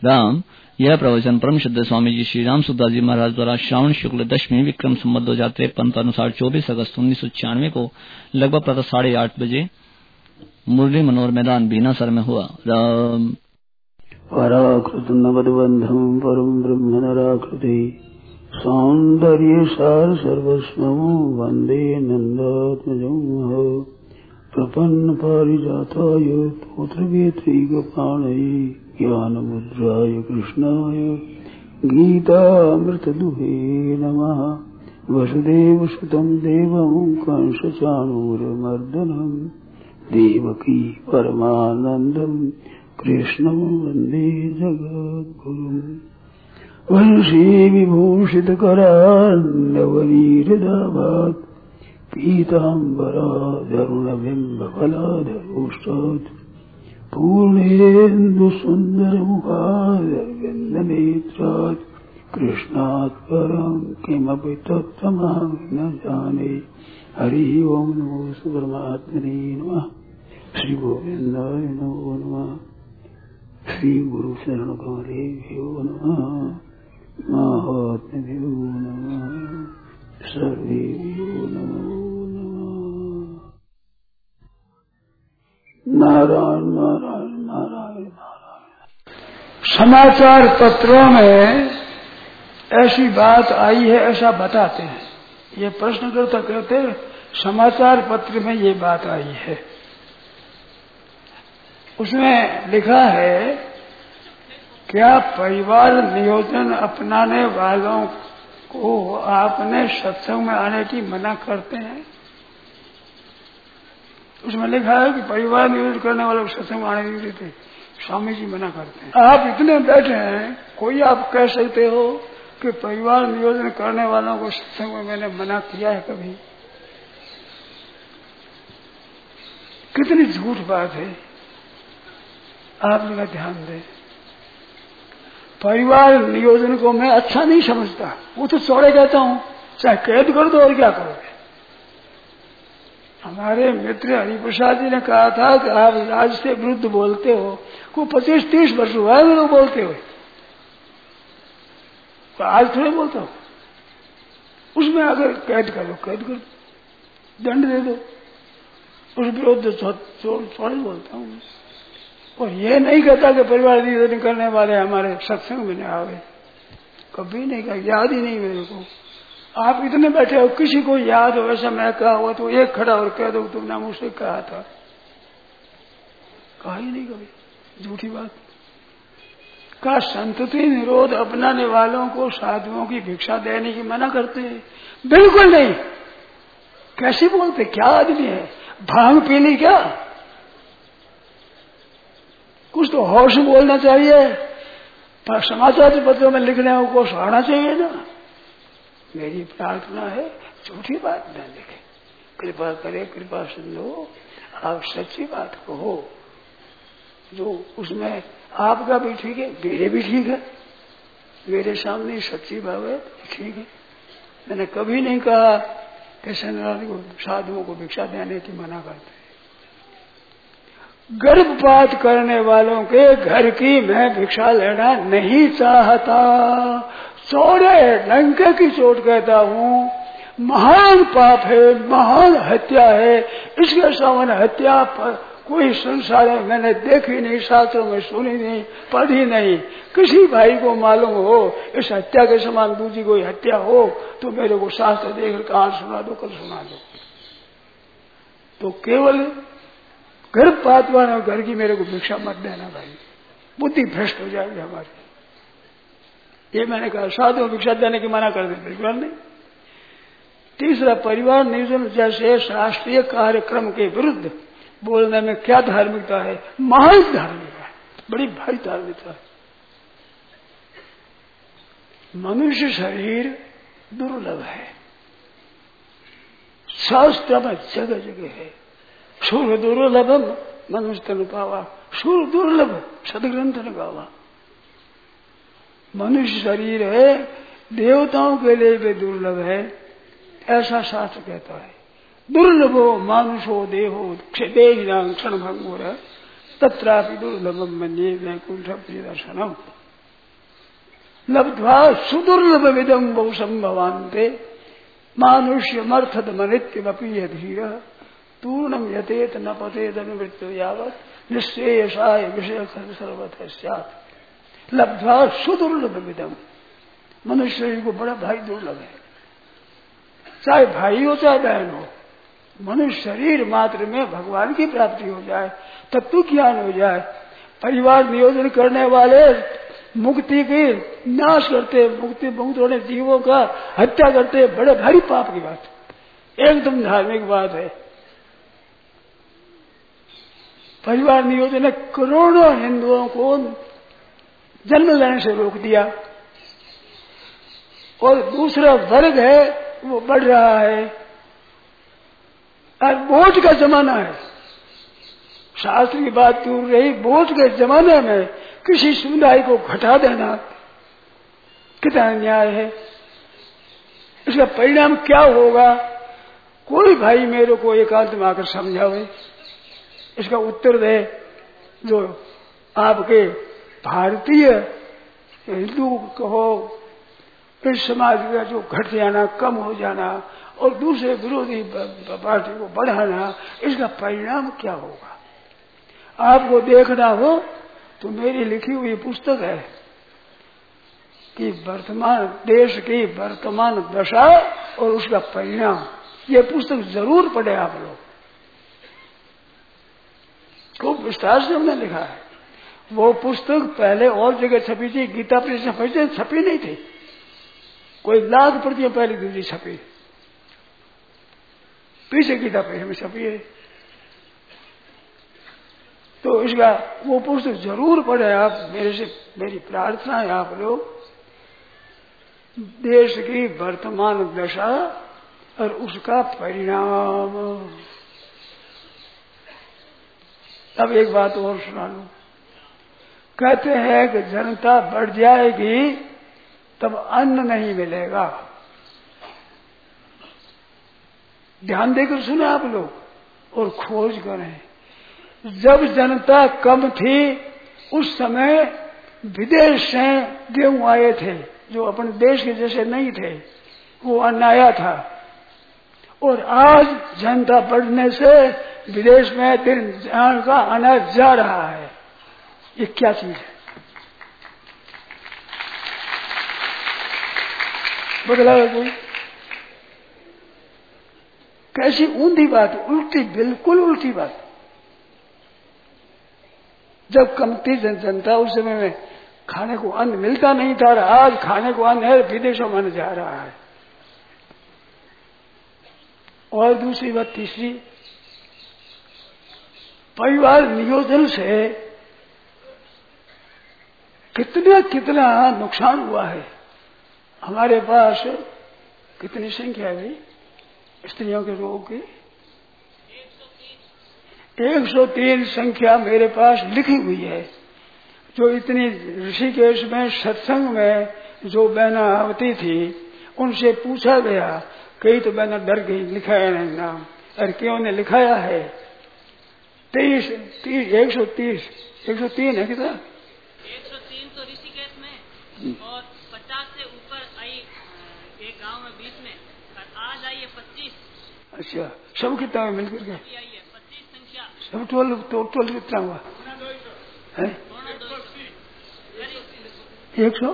राम। यह प्रवचन परम श्रद्धेय स्वामी जी श्री राम सुखदास जी महाराज द्वारा श्रावण शुक्ल दशमी विक्रम संवत 2053 अनुसार 24 अगस्त 1996 को लगभग प्रातः 8:30 बजे मुरली मनोहर मैदान बीनासर में हुआ। राम। पराकृत नवद्बंधम परम ब्रह्म नराकृति सौंदर्य सार सर्वस्वं वंदे नंदात्मजं प्रपन्न पारिजाताय पुत्रवेत्रैकपाणये ज्ञानमुद्राय कृष्णाय गीतामृतदुहे नमः। वसुदेवसुतं देवं कंसचाणूरमर्दनं देवकी परमानन्दं कृष्णं वन्दे जगद्गुरुम्। वंशी विभूषितकरान्नवनीरदाभात् पीताम्बरादरुणबिम्बफलाधरोष्टात् पूर्णेन्दुसुन्दरमुखादरविन्दनेत्रात् कृष्णात् परं किमपि तत्त्वमहं न जाने। हरि ओं नमो परमात्मने नमः। श्री गोविन्दाय नमो नमः। श्री गुरु शरण कमलेभ्यो नमः। महात्म्यो नमः। सर्वेभ्यो नमो नमः। नारायण नारायण नारायण नारायण। समाचार पत्रों में ऐसी बात आई है ऐसा बताते हैं। ये प्रश्नकर्ता कहते हैं समाचार पत्र में ये बात आई है। उसमें लिखा है क्या परिवार नियोजन अपनाने वालों को आपने सत्संग में आने की मना करते हैं? उसमें लिखा है कि परिवार नियोजन करने वालों को सत्संग में आने नहीं देते, स्वामी जी मना करते हैं। आप इतने बैठे हैं, कोई आप कह सकते हो कि परिवार नियोजन करने वालों को सत्संग में मैंने मना किया है कभी? कितनी झूठ बात है। आप मेरा ध्यान दें। परिवार नियोजन को मैं अच्छा नहीं समझता, वो तो चौड़े कहता हूं, चाहे कैद कर दो और क्या करोगे। हमारे मित्र हरिप्रसाद जी ने कहा था कि आप राज से विरुद्ध बोलते हो, को 25-30 वर्ष हुआ है मेरे को बोलते हुए, तो आज थोड़े बोलता हूं। उसमें अगर कैद करो, कैद कर दंड दे दो, उस विरुद्ध थोड़े बोलता हूं। और ये नहीं कहता कि परिवार नियोजन करने वाले हमारे सत्संग में न आवे, कभी नहीं कहा, याद ही नहीं मेरे को। आप इतने बैठे हो, किसी को याद हो ऐसा मैं कहा हुआ तो एक खड़ा और कह दो तुमने मुझसे कहा था, कहा ही नहीं कभी, झूठी बात। का संतति निरोध अपनाने वालों को साधुओं की भिक्षा देने की मना करते हैं? बिल्कुल नहीं। कैसे बोलते, क्या आदमी है, भांग पी ली क्या? कुछ तो होश बोलना चाहिए। पर समाचार पत्रों में लिखने को आना चाहिए ना। मेरी प्रार्थना है झूठी बात न लिखे, कृपा करे, कृपा सुन लो, आप सच्ची बात कहो। जो उसमें आपका भी ठीक है, मेरे भी ठीक है, मेरे सामने सच्ची बात है, ठीक है। मैंने कभी नहीं कहा कि सन्यासी को साधुओं को भिक्षा देने की मना करते। गर्भपात करने वालों के घर की मैं भिक्षा लेना नहीं चाहता। चौड़े डंके की चोट कहता हूँ, महान पाप है, महान हत्या है। इसके समान हत्या पर कोई संसार में मैंने देखी नहीं, शास्त्रों में सुनी नहीं, पढ़ी नहीं। किसी भाई को मालूम हो इस हत्या के समान दूसरी कोई हत्या हो तो मेरे को शास्त्र देख कहां सुना दो, कल सुना दो। तो केवल गर्भपात वाले घर की मेरे को भिक्षा मत देना भाई, बुद्धि भ्रष्ट हो जाएगी हमारी। ये मैंने कहा, साधु भिक्षा देने की मना कर दे, बिल्कुल नहीं। तीसरा, परिवार नियोजन जैसे राष्ट्रीय कार्यक्रम के विरुद्ध बोलने में क्या धार्मिकता है? महान धार्मिकता है, बड़ी भारी धार्मिकता है। मनुष्य शरीर दुर्लभ है, शास्त्र में जगह जगह है। सूर्य दुर्लभम मनुष्य तनु पावा, सूर्य दुर्लभ सदग्रंथ ने गावा। मनुष्य शरीर है, देवताओं के लिए भी दुर्लभ है, ऐसा शास्त्र कहता है। दुर्लभो मानुषो देहो क्षण भंगुर तत्रापि दुर्लभम मन्ये वैकुंठ प्रिय दर्शनम। लब्ध्वा सुदुर्लभ विदम बहु संभवान्ते मानुष्यमर्थद मनित्यमपि धीर पूर्णम यतेत न पतेत अनुवृत्तो यावत् निश्चेयसाय विषय सर्वतः स्यात्। लब्ध्वा सुदुर्लभ विदम, मनुष्य को बड़ा भाई दुर्लभ है, चाहे भाई हो चाहे बहन हो। मनुष्य शरीर मात्र में भगवान की प्राप्ति हो जाए, तत्व ज्ञान हो जाए। परिवार नियोजन करने वाले मुक्ति की नाश करते, मुक्ति मुक्त होने जीवों का हत्या करते, बड़े भारी पाप की बात, एकदम धार्मिक बात है। परिवार नियोजन ने करोड़ों हिंदुओं को जन्म लेने से रोक दिया, और दूसरा वर्ग है वो बढ़ रहा है, और बोझ का जमाना है। शास्त्र की बात दूर रही, बोझ के जमाने में किसी समुदाय को घटा देना कितना अन्याय है। इसका परिणाम क्या होगा, कोई भाई मेरे को एकांत में आकर समझावे, इसका उत्तर दे। जो आपके भारतीय हिंदू कहो, इस समाज का जो घट जाना, कम हो जाना और दूसरे विरोधी पार्टी को बढ़ाना, इसका परिणाम क्या होगा। आपको देखना हो तो मेरी लिखी हुई पुस्तक है कि वर्तमान देश की वर्तमान दशा और उसका परिणाम, ये पुस्तक जरूर पढ़े आप लोग। खूब विस्तार से हमने लिखा है। वो पुस्तक पहले और जगह छपी थी, गीता प्रेस में छपी नहीं थी, कोई लाख प्रतियां पहली दूसरी छपी, पीछे गीता प्रेस में छपी है। तो इसका वो पुस्तक जरूर पढ़े आप। मेरे से मेरी प्रार्थना है आप लोग देश की वर्तमान दशा और उसका परिणाम। अब एक बात और सुना लूं। कहते हैं कि जनता बढ़ जाएगी तब अन्न नहीं मिलेगा। ध्यान देकर सुने आप लोग और खोज करें। जब जनता कम थी उस समय विदेश से गेहूं आए थे जो अपने देश के जैसे नहीं थे, वो अन्न आया था। और आज जनता बढ़ने से विदेश में दिन का अनाज जा रहा है। ये क्या चीज है? बदला है कोई? कैसी ऊंधी बात, उल्टी, बिल्कुल उल्टी बात। जब कम थी जनता उस समय में खाने को अन्न मिलता नहीं था, आज खाने को अन्न है, विदेशों में अन्न जा रहा है। और दूसरी बात, तीसरी, परिवार नियोजन से कितना नुकसान हुआ है। हमारे पास कितनी संख्या है भाई स्त्रियों के रोग की? 103 संख्या मेरे पास लिखी हुई है। जो इतनी ऋषिकेश में सत्संग में जो बहना आवती थी उनसे पूछा गया, कई तो बहना डर गई, लिखाया नहीं नाम। और क्यों ने लिखाया है? 103 है कितना? 103 तो ऋषिकेश में और 50 से ऊपर आई एक गांव में 20 में, और आज आई है 25। अच्छा, सब कितना है मिलकर के? 25 संख्या। सब टोल कितना हुआ है? 100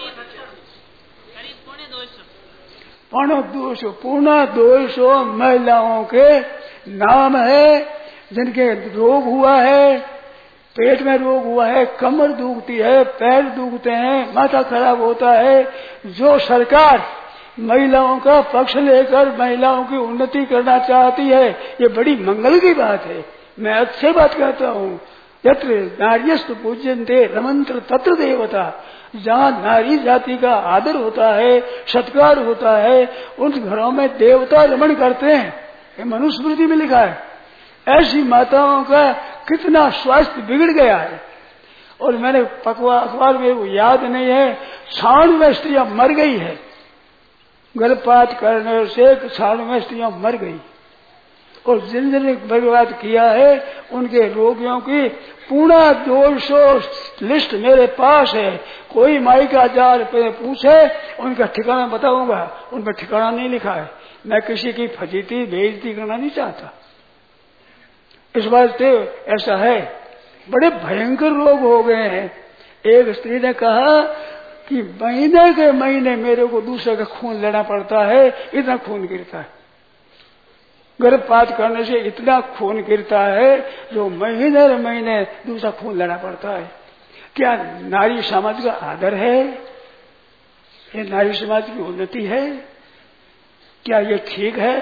करीब 200 महिलाओं के नाम है जिनके रोग हुआ है, पेट में रोग हुआ है, कमर दुखती है, पैर दुखते हैं, माथा खराब होता है। जो सरकार महिलाओं का पक्ष लेकर महिलाओं की उन्नति करना चाहती है, ये बड़ी मंगल की बात है। मैं अच्छी बात कहता हूँ। यत्र नार्यस्तु पूज्यन्ते रमंत्र तत्र देवता। जहाँ नारी जाति का आदर होता है, सत्कार होता है, उन घरों में देवता रमण करते हैं। ये मनुस्मृति में लिखा है। ऐसी माताओं का कितना स्वास्थ्य बिगड़ गया है। और मैंने अखबार में वो याद नहीं है, 96 स्त्रियां मर गई है, गर्भपात करने से 96 स्त्रियां मर गई। और जिन बर्बाद किया है उनके रोगियों की पूरा 200 लिस्ट मेरे पास है। कोई माई का जार पे पूछे उनका ठिकाना बताऊंगा, उनमें ठिकाना नहीं लिखा है। मैं किसी की फजीती बेइज्जती करना नहीं चाहता, इस बात से ऐसा है। बड़े भयंकर रोग हो गए हैं। एक स्त्री ने कहा कि महीने के महीने मेरे को दूसरे का खून लेना पड़ता है, इतना खून गिरता है। गर्भपात करने से इतना खून गिरता है जो महीने महीने दूसरा खून लेना पड़ता है। क्या नारी समाज का आदर है? ये नारी समाज की उन्नति है? क्या ये ठीक है?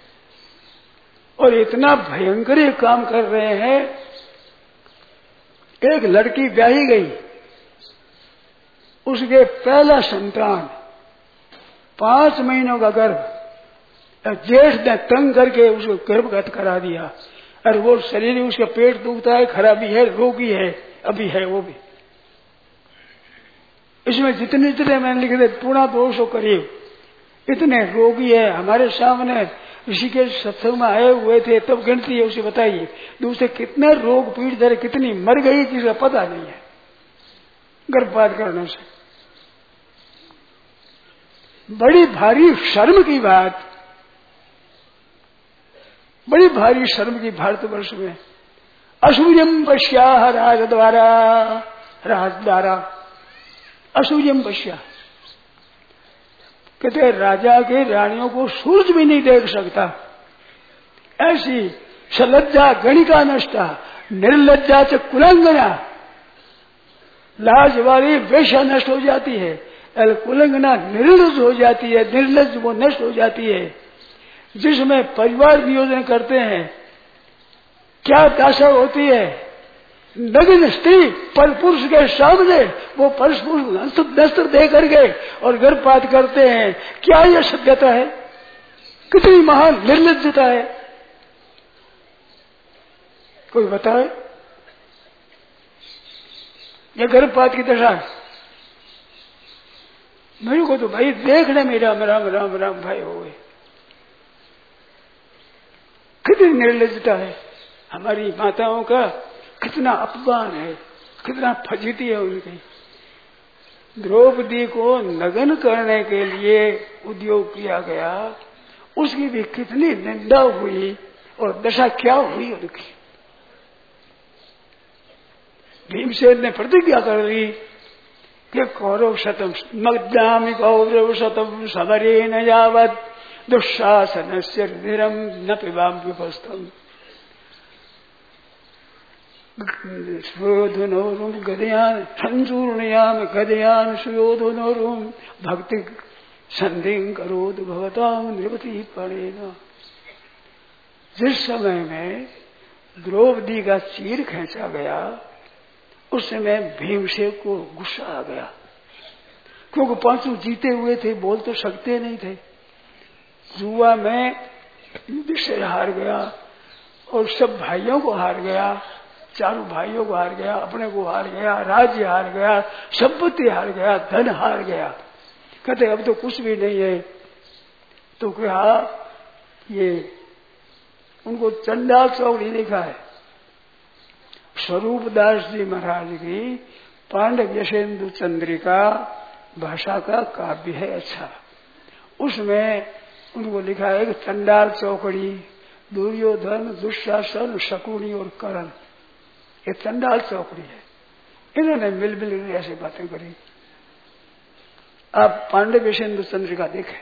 और इतना भयंकर ये काम कर रहे हैं। एक लड़की ब्याही गई, उसके पहला संतान 5 महीनों का गर्भ, जेठ ने तंग करके उसको गर्भगत करा दिया। और वो शरीर उसका पेट दुखता है, खराबी है, रोगी है, अभी है वो भी। इसमें जितने जितने मैंने लिखे थे पूरा 200 करीब इतने रोगी है। हमारे सामने ऋषि के सत्संग में आए हुए थे, तब गिनती है, उसे बताइए दूसरे कितने रोग पीड़ित है, कितनी मर गई जिसका पता नहीं है गर्भपात करने से। बड़ी भारी शर्म की बात, बड़ी भारी शर्म की भारतवर्ष में। असूर्यम पश्या राजद्वारा असूर्यम पश्या, कहते राजा के रानियों को सूरज भी नहीं देख सकता। ऐसी सलज्जा गणिका नष्टा, निर्लज्जा च कुलंगना, लाज वाली वेश्या नष्ट हो जाती है, कुलंगना निर्लज हो जाती है, निर्लज वो नष्ट हो जाती है। जिसमें परिवार नियोजन करते हैं क्या दशा होती है। नग्न स्त्री पर पुरुष के सामने वो पुरुष दस्त्र दे करके और गर्भपात करते हैं। क्या यह सभ्यता है? कितनी महान निर्लज्जता है, कोई बताए? यह गर्भपात की दशा है। मेरे को तो भाई देखने में राम राम राम राम भाई हो गए। कितनी निर्लज्जता है हमारी माताओं का, कितना अपमान है, कितना फजीती है उनकी। द्रौपदी को नग्न करने के लिए उद्योग किया गया, उसकी भी कितनी निंदा हुई और दशा क्या हुई उनकी। भीमसेन ने प्रतिज्ञा कर दी कि कौरव शतम मग्नामि कौरव शतम समरे न यावत दुशासन से निरम न पिबाम विपस्तम सुयोधनोरुम गदयान संचूर्णयाम गदयान सुयोधनोरुम भक्ति संधि करोद भवताम निवृत्ति पड़ेगा। जिस समय में द्रौपदी का चीर खींचा गया उस समय भीमसेन को गुस्सा आ गया, क्योंकि 5 जीते हुए थे, बोल तो सकते नहीं थे। जुआ में युधिष्ठिर हार गया और सब भाइयों को हार गया, चारों भाइयों को हार गया, अपने को हार गया, राज्य हार गया, संपत्ति हार गया, धन हार गया। कहते अब तो कुछ भी नहीं है। तो कहा ये उनको चंडाल चौकड़ी लिखा है। स्वरूपदास जी महाराज की पांडव यशेंदु चंद्रिका भाषा का काव्य है अच्छा। उसमें उनको लिखा है कि चंडाल चौकड़ी, दुर्योधन, दुशासन, शकुनी और कर्ण, ये चंडाल चौकड़ी है। इन्होंने मिल ऐसी बातें करी। आप पांडव यशेंदु चंद्रिका देखें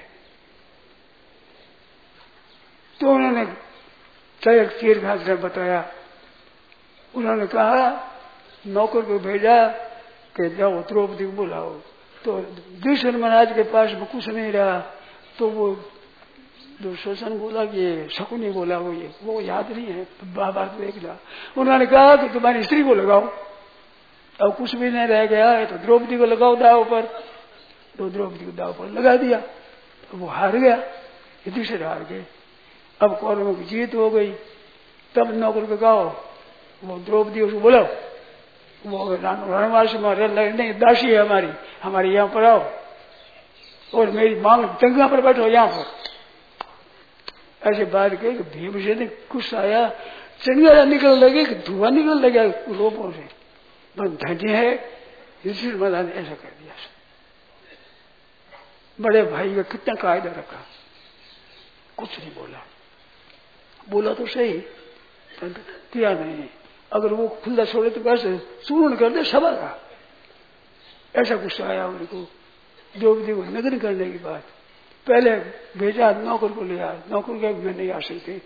तो उन्होंने चीर घास ने बताया। उन्होंने कहा नौकर को भेजा कि जाओ द्रौपदी को बुलाओ। तो दुष्यंत महाराज के पास में कुछ नहीं रहा, तो वो दुशासन बोला कि शकुनी बोला वो याद नहीं है, बार देख लिया। उन्होंने कहा कि तुम्हारी स्त्री को लगाओ। अब कुछ भी नहीं रह गया है तो द्रौपदी को लगाओ दाव पर। तो द्रौपदी को दाव पर लगा दिया तो वो हार गया, युधिष्ठिर हार गए। अब कौरवों की जीत हो गई। तब नौकर को कहो वो द्रौपदी उसको बोलो, वो रणवास में नहीं दासी है हमारी यहाँ पर आओ और मेरी मांग जंगा पर बैठो यहाँ पर। ऐसे बात कही कि भीमसेन ने गुस्सा आया, चिंगारा निकल लगे कि धुआं निकल लगा रोपों से। बस धन्य है युधिष्ठिर महाराज ने ऐसा कर दिया। बड़े भाई का कितना कायदा रखा, कुछ नहीं बोला, बोला तो सही पर किया नहीं। अगर वो खुला छोड़े तो कैसे चूर्ण कर दे सभा का। ऐसा गुस्सा आया उनको। द्रौपदी को नग्न करने की बात, पहले भेजा नौकर को लिया, नौकर के मैं नहीं आ सकती,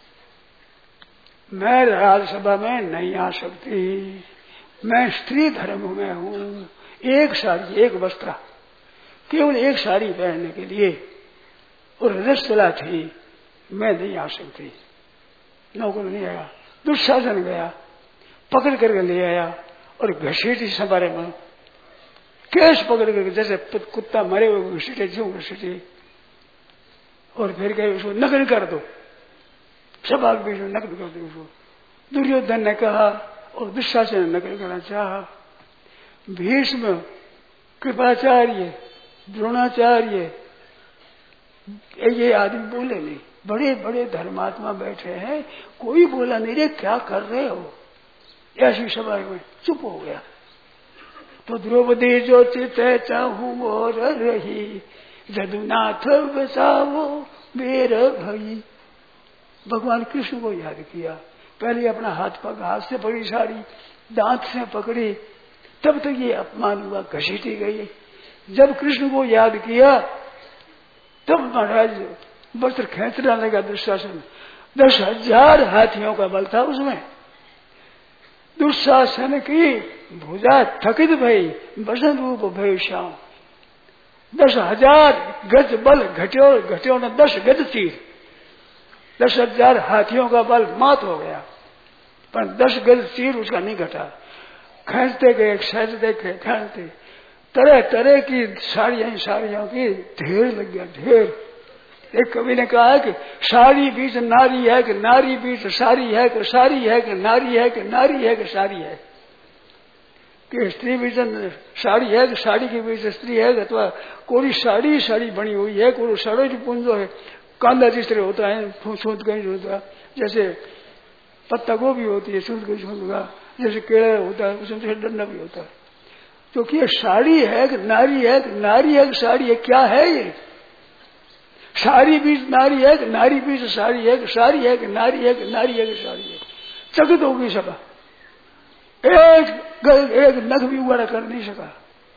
मैं राजसभा में नहीं आ सकती, मैं स्त्री धर्म में हूँ, एक साड़ी एक वस्त्र, केवल एक साड़ी पहनने के लिए, और रसला थी, मैं नहीं आ सकती। नौकर नहीं आया, दुशासन गया, पकड़ करके ले आया और घसीटी सवारे में केस पकड़ करके जैसे कुत्ता मरे हुए घसीटे जो घसीटे, और फिर कहे उसको नग्न कर दो, सभा के बीच में नग्न कर दो उसको। दुर्योधन ने कहा और दुशासन ने नग्न करना चाहा। भीष्म, कृपाचार्य, द्रोणाचार्य ये आदमी बोले नहीं, बड़े बड़े धर्मात्मा बैठे हैं, कोई बोला नहीं रे क्या कर रहे हो। ऐसी सभा में चुप हो गया। तो द्रौपदी जो चित चाहूं और रही, जदुनाथ बचावो मेर भई। भगवान कृष्ण को याद किया, पहले अपना हाथ से पकड़ी साड़ी, दांत से पकड़ी, तब तक ये अपमान हुआ, घसीटी गई। जब कृष्ण को याद किया तब महाराज वस्त्र खींचने लगा दुशासन। 10,000 हाथियों का बल था उसमें। दुशासन की भुजा थकित भई, वसन रूप भय श्याम। 10,000 गज बल घट्यो न 10 गज तीर। 10,000 हाथियों का बल मात हो गया, पर 10 गज तीर उसका नहीं घटा। खींचते गए, खींचते गए, खींचते, तरह तरह की साड़ियों की ढेर लग गया, ढेर। एक कवि ने कहा है कि साड़ी बीच नारी है कि नारी बीच साड़ी है कि साड़ी है कि नारी है कि नारी है कि साड़ी है, कि स्त्री बीच साड़ी है कि साड़ी के बीच स्त्री है, अथवा कोई साड़ी बनी हुई है, कोई साड़ी पुंजो है। कांदा जिस तरह होता है, सूद गई होता, जैसे पत्ता गोभी होती है सूद गई सूद, जैसे केला होता है उसमें डंडा भी होता है। तो क्या साड़ी है कि नारी है कि नारी है कि साड़ी है, क्या है ये? साड़ी बीच नारी है कि नारी बीच साड़ी है कि साड़ी है कि नारी है कि नारी है कि साड़ी है। चकित होगी सभा, एक नख भी उगाड़ा कर नहीं सका।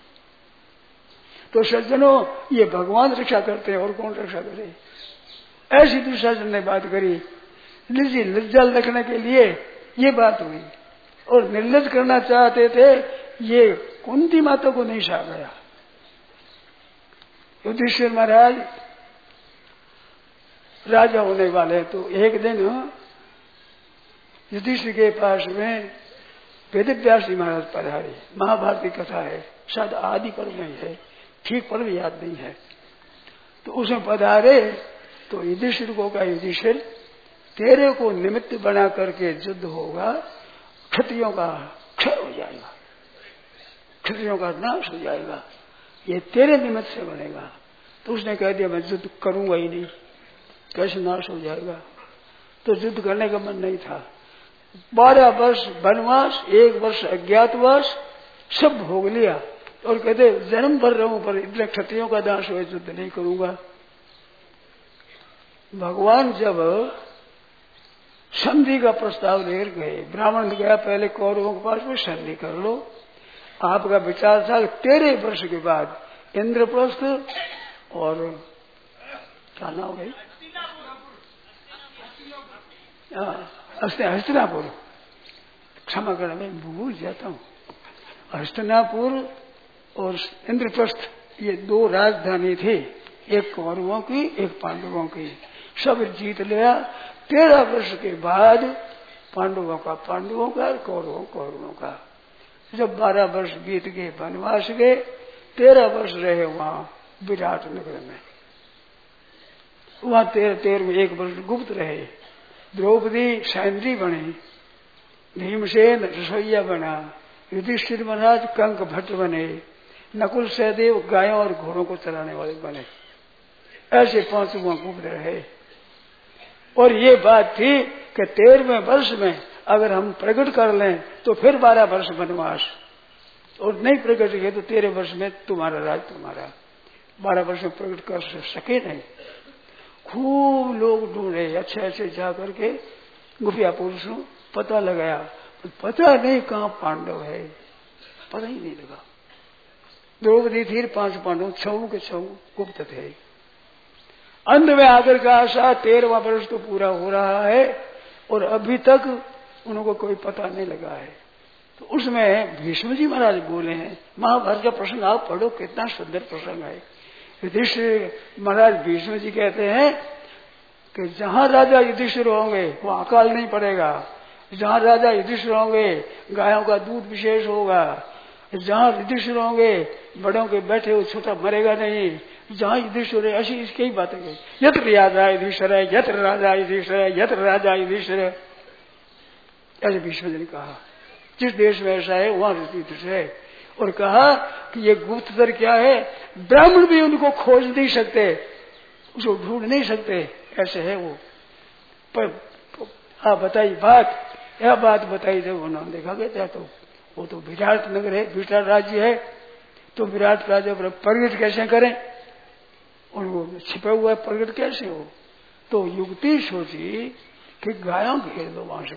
तो सज्जनों, ये भगवान रक्षा करते हैं और कौन रक्षा करे। ऐसी दुशासन ने बात करी, लज्जा रखने के लिए ये बात हुई, और निर्लज करना चाहते थे, ये कुंती माता को नहीं सहा गया। युधिष्ठिर महाराज राजा होने वाले, तो एक दिन युधिष्ठिर के पास में वेदव्यास जी महाराज पधारे। महाभारत की कथा है, शायद आदि पर्व में है, ठीक पर्व याद नहीं है। तो उसमें पधारे तो युधिष्ठिर को कहा, युधिष्ठिर तेरे को निमित्त बना करके युद्ध होगा, क्षत्रियों का क्षय हो जाएगा, क्षत्रियों का नाश हो जाएगा, ये तेरे निमित्त से बनेगा। तो उसने कह दिया मैं युद्ध करूंगा ही नहीं, कैसे नाश हो जाएगा। तो युद्ध करने का मन नहीं था। 12 वर्ष वनवास, 1 वर्ष अज्ञातवास, सब भोग लिया, और कहते जन्म भर रहूं पर इतने क्षत्रियों का नाश हो, युद्ध नहीं करूंगा। भगवान जब संधि का प्रस्ताव लेकर गए, ब्राह्मण गया पहले कौरवों के पास में, संधि कर लो। आपका विचार था 13 वर्ष के बाद इंद्रप्रस्थ और क्या नाम है, हस्तिनापुर, क्षमा करना मैं भूल जाता हूँ, हस्तिनापुर और इंद्रप्रस्थ ये 2 राजधानी थी, एक कौरवों की एक पांडवों की। सब जीत लिया। 13 वर्ष के बाद पांडवों का पांडवों का, कौरवों का। जब 12 वर्ष बीत गए, वनवास गए, 13 वर्ष रहे वहां विराट नगर में। वहां 13 में 1 वर्ष गुप्त रहे। द्रौपदी सैंद्री बनी, भीमसेन रसोईया बना, युधिष्ठिर महाराज कंक भट्ट बने, नकुल सहदेव गायों और घोड़ों को चलाने वाले बने। ऐसे 5 वहां गुप्त रहे। और ये बात थी कि 13वें वर्ष में अगर हम प्रकट कर लें तो फिर 12 वर्ष वनवास, और नहीं प्रकट किए तो 13 वर्ष में तुम्हारा राज तुम्हारा। 12 वर्ष में प्रकट कर सके नहीं। खूब लोग ढूंढे, अच्छे अच्छे जा करके गुफिया पुरुषों पता लगाया, पता नहीं कहाँ पांडव है, पता ही नहीं लगा। द्रौपदी थी 5 पांडव, 6 के 6 गुप्त थे। अंत में आकर का आशा 13वां वर्ष तो पूरा हो रहा है और अभी तक उनको कोई पता नहीं लगा है। तो उसमें भीष्म जी महाराज बोले हैं, महाभारत का प्रसंग आप पढ़ो, कितना सुंदर प्रसंग है। युधिष्ठिर महाराज भीष्म जी कहते हैं कि जहां राजा युधिष्ठिर होंगे वहां अकाल नहीं पड़ेगा, जहां राजा युधिष्ठिर होंगे गायों का दूध विशेष होगा, जहां युधिष्ठिर होंगे बड़ों के बैठे हुए छोटा मरेगा नहीं, जहां युधिष्ठिर है। ऐसी इसकी ही बातें कही, यत्र राजा युधिष्ठिर है, यत्र राजा युधिष्ठिर है, यत्र राजा युधिष्ठिर है, ऐसे भीष्म जी ने कहा। जिस देश में ऐसा है वहां युधिष्ठिर है। और कहा कि ये गुप्तधर क्या है, ब्राह्मण भी उनको खोज नहीं सकते, उसको ढूंढ नहीं सकते, ऐसे है वो। पर आप बताइए बात, यह बात बताई जब उन्होंने देखा गया तो वो तो विराट नगर है, विराट राज्य है, तो विराट राज्य पर प्रकट कैसे करें, उनको छिपा हुआ है, प्रकट कैसे हो। तो युक्ति सोची कि गायों घेर दो, वहां से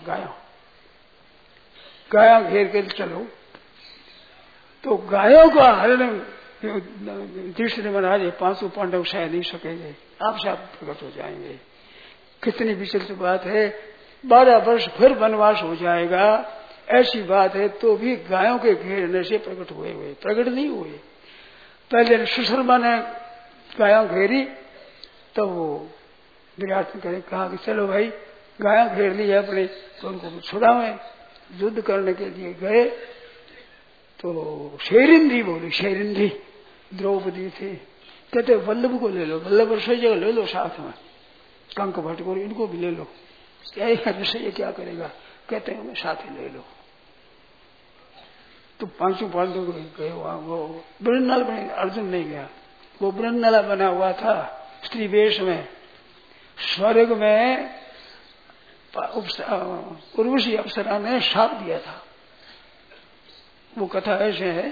गायों घेर के चलो। तो गायों का हरण युधिष्ठिर महाराज 500 पांडव सह नहीं सकेंगे, आप सब प्रकट हो जाएंगे। कितनी विचित्र बात है, 12 वर्ष फिर वनवास हो जाएगा, ऐसी बात है। तो भी गायों के घेरने से प्रकट हुए, प्रकट नहीं हुए। पहले सुशर्मा ने गायों घेरी, तो वो विराट ने कहा कि चलो भाई गायों घेर ली है अपने, तो उनको छुड़ावे। युद्ध करने के लिए गए तो शेरिंदी बोली, शेरिंदी द्रौपदी थी, कहते वल्लभ को ले लो, वल्लभ रसोई ले लो साथ में, कंक भट्ट को इनको भी ले लो। रसोई क्या करेगा, कहते हैं साथ ही ले लो। तो 500 पांडव गए वहां, वो ब्रह्मनाल बने, अर्जुन नहीं गया, वो ब्रह्मनाला बना हुआ था स्त्री वेश में। स्वर्ग में उर्वशी अप्सरा ने शाप दिया था। वो कथा ऐसे है,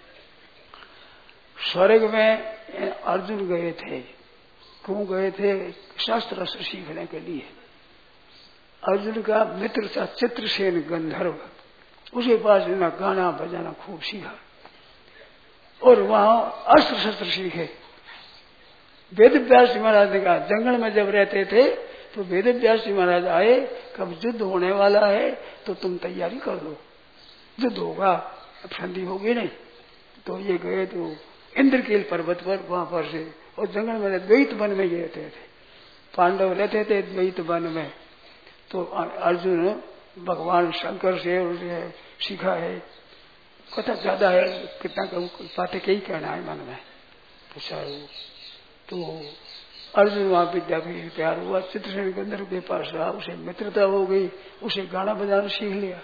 स्वर्ग में अर्जुन गए थे, क्यों गए थे, शास्त्र सीखने के लिए। अर्जुन का मित्र था चित्रसेन गंधर्व, उसके पास गाना बजाना खूब सीखा और वहां अस्त्र शस्त्र सीखे। वेद व्यास महाराज ने कहा, जंगल में जब रहते थे तो वेद व्यास महाराज आए, कब युद्ध होने वाला है तो तुम तैयारी कर लो, युद्ध होगा, अब संधि होगी नहीं। तो ये गए तो इंद्रकील पर्वत पर, वहां पर से, और जंगल में द्वैत वन में ये रहते थे, पांडव रहते थे द्वैत वन में। तो अर्जुन भगवान शंकर से सीखा है, कथा ज्यादा है, कितना बातें कई कहना है मन में पूछा है। तो अर्जुन वहां विद्या भी प्यार हुआ, चित्रसेन गंधर्व के पास रहा, उसे मित्रता हो गई, उसे गाना बजाना सीख लिया।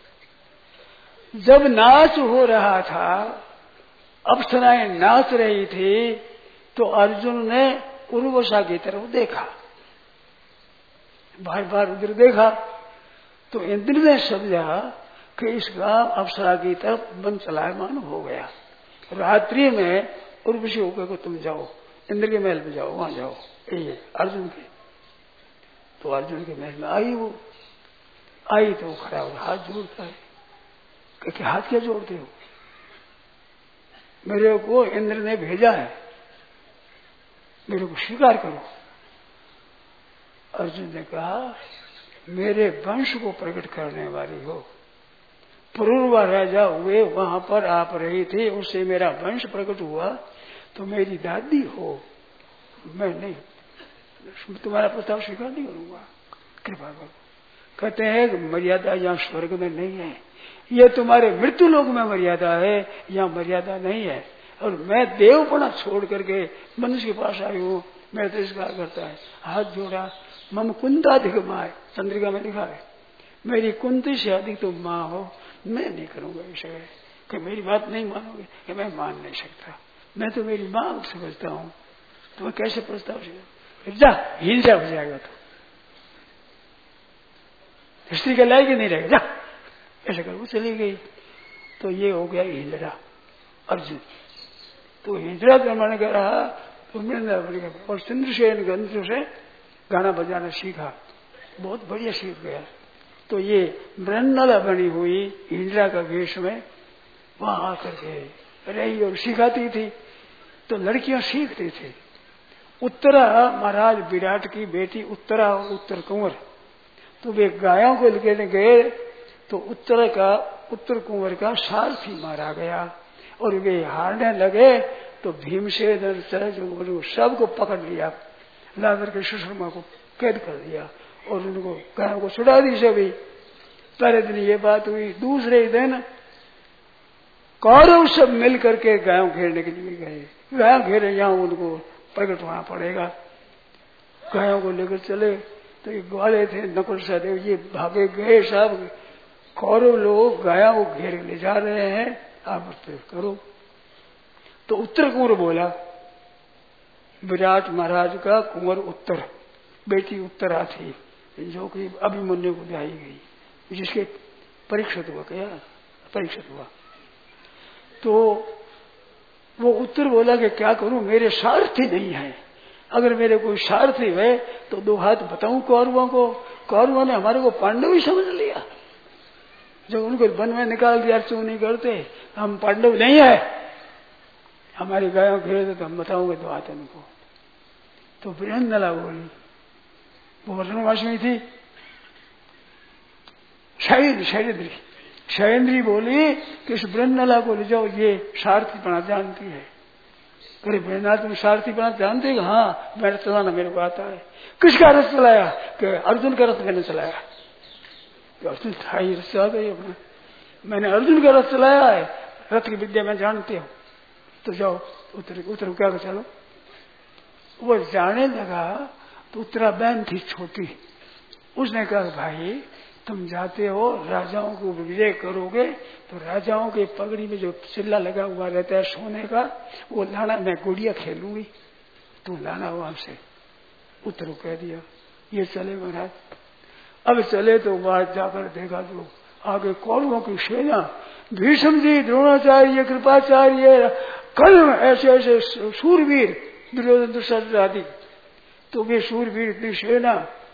जब नाच हो रहा था, अप्सराएं नाच रही थी, तो अर्जुन ने उर्वशा की तरफ देखा, बार बार उधर देखा। तो इंद्र ने समझा कि इसका अप्सरा की तरफ मन चलायमान हो गया। रात्रि में उर्वशी होकर को तुम जाओ, इंद्र के महल में जाओ, वहां जाओ, ये अर्जुन के। तो अर्जुन के महल में आई, वो आई तो खड़ा हो हाथ जोड़ता है, कि हाथ क्या जोड़ते हो, मेरे को इंद्र ने भेजा है, मेरे को स्वीकार करो। अर्जुन ने कहा, मेरे वंश को प्रकट करने वाली हो, पूर्व राजा हुए वहां पर आप रही थी, उससे मेरा वंश प्रकट हुआ, तो मेरी दादी हो, मैं नहीं, तुम्हारा प्रस्ताव स्वीकार नहीं करूंगा, कृपा करो। कहते हैं मर्यादा यहाँ स्वर्ग में नहीं है, ये तुम्हारे मृत्यु लोक में मर्यादा है, यहाँ मर्यादा नहीं है। और मैं देवपना छोड़ करके मनुष्य के पास आई हूँ, मेरा तिरस्कार करता है, हाथ जोड़ा, मम कुंताधिक माँ, चंद्रिका में लिखा है, मेरी कुंती से अधिक तुम माँ हो, मैं नहीं करूंगा ऐसे कि मेरी बात नहीं मानोगे, कि मैं मान नहीं सकता, मैं तो मेरी माँ समझता हूँ, तो मैं कैसे प्रस्ताव से जा हिंसा हो जाएगा। स्त्री के लायक ही नहीं रहेगा, जा ऐसे कर वो चली गई। तो ये हो गया इंद्रा अर्जुन। तो इंद्रा मैंने कह रहा तो मैंने और चंद्रसेन गंध से गाना बजाना सीखा, बहुत बढ़िया सीख गया। तो ये मृणला बनी हुई इंद्रा का वेश में वहां आकर के रही और सिखाती थी। तो लड़कियां सीखती थी। उत्तरा महाराज विराट की बेटी उत्तरा और उत्तर कुंवर, तो वे गायों को लेकर गए तो उत्तर कुंवर का सारथी मारा गया और वे हारने लगे। तो भीमसेन जो सबको पकड़ लिया, ला करके सुषमा को कैद कर दिया और उनको गायों को छुड़ा दी सभी। पहले दिन ये बात हुई। दूसरे दिन कौरव सब मिल करके गायों घेरने के लिए गए। गायों घेरे, यहाँ उनको प्रकट होना पड़ेगा। गायों को लेकर चले तो ये ग्वाले थे नकुल सहदेव, ये भागे गए सब। कौरव लोग गायों को घेर ले जा रहे हैं, आप करो। तो उत्तर कुंवर बोला, विराट महाराज का कुंवर उत्तर, बेटी उत्तरा थी जो कि अभिमन्यु को ब्याही गई, जिसके परीक्षित हुआ। क्या परीक्षित हुआ? तो वो उत्तर बोला कि क्या करूं, मेरे सारथी नहीं है। अगर मेरे कोई सारथी है तो दो हाथ बताऊं कौरवों को। कौरवों ने हमारे को पांडव ही समझ लिया, जब उनको वन में निकाल दिया, क्यों नहीं करते, हम पांडव नहीं है, हमारी गायों घेरे तो हम बताओगे दो हाथ उनको। तो बृहन्नला बोली, वो वनवास में थी, शैलेंद्री बोली कि इस बृहन्नला को ले जाओ, ये सारथी बना जानती है। अरे बृहन्नला तुम सारथी बना जानते हो? हाँ, मैंने चलाना मेरे को आता है। किसका रथ चलाया? कि अर्जुन का रथ मैंने चलाया। तो अर्जुन था ही रथ चला गई अपना, मैंने अर्जुन का रथ चलाया है, रथ की विद्या मैं जानती हूँ। तो जाओ उतर क्या चलो। वो जाने लगा तो उत्तरा बहन थी छोटी, उसने कहा भाई तुम जाते हो राजाओं को विजय करोगे तो राजाओं के पगड़ी में जो चिल्ला लगा हुआ रहता है सोने का, वो लाना, मैं गुड़िया खेलूंगी, तू लाना वहां से। उत्तर कह दिया। ये चले महाराज। अब चले तो वहां जाकर देखा तो आगे कौरवों की सेना, भीष्म जी, द्रोणाचार्य, कृपाचार्य, कल ऐसे ऐसे सूरवीर, दुर्योधन दुशासन आदि। तो वे सूरवीर इतनी सेना,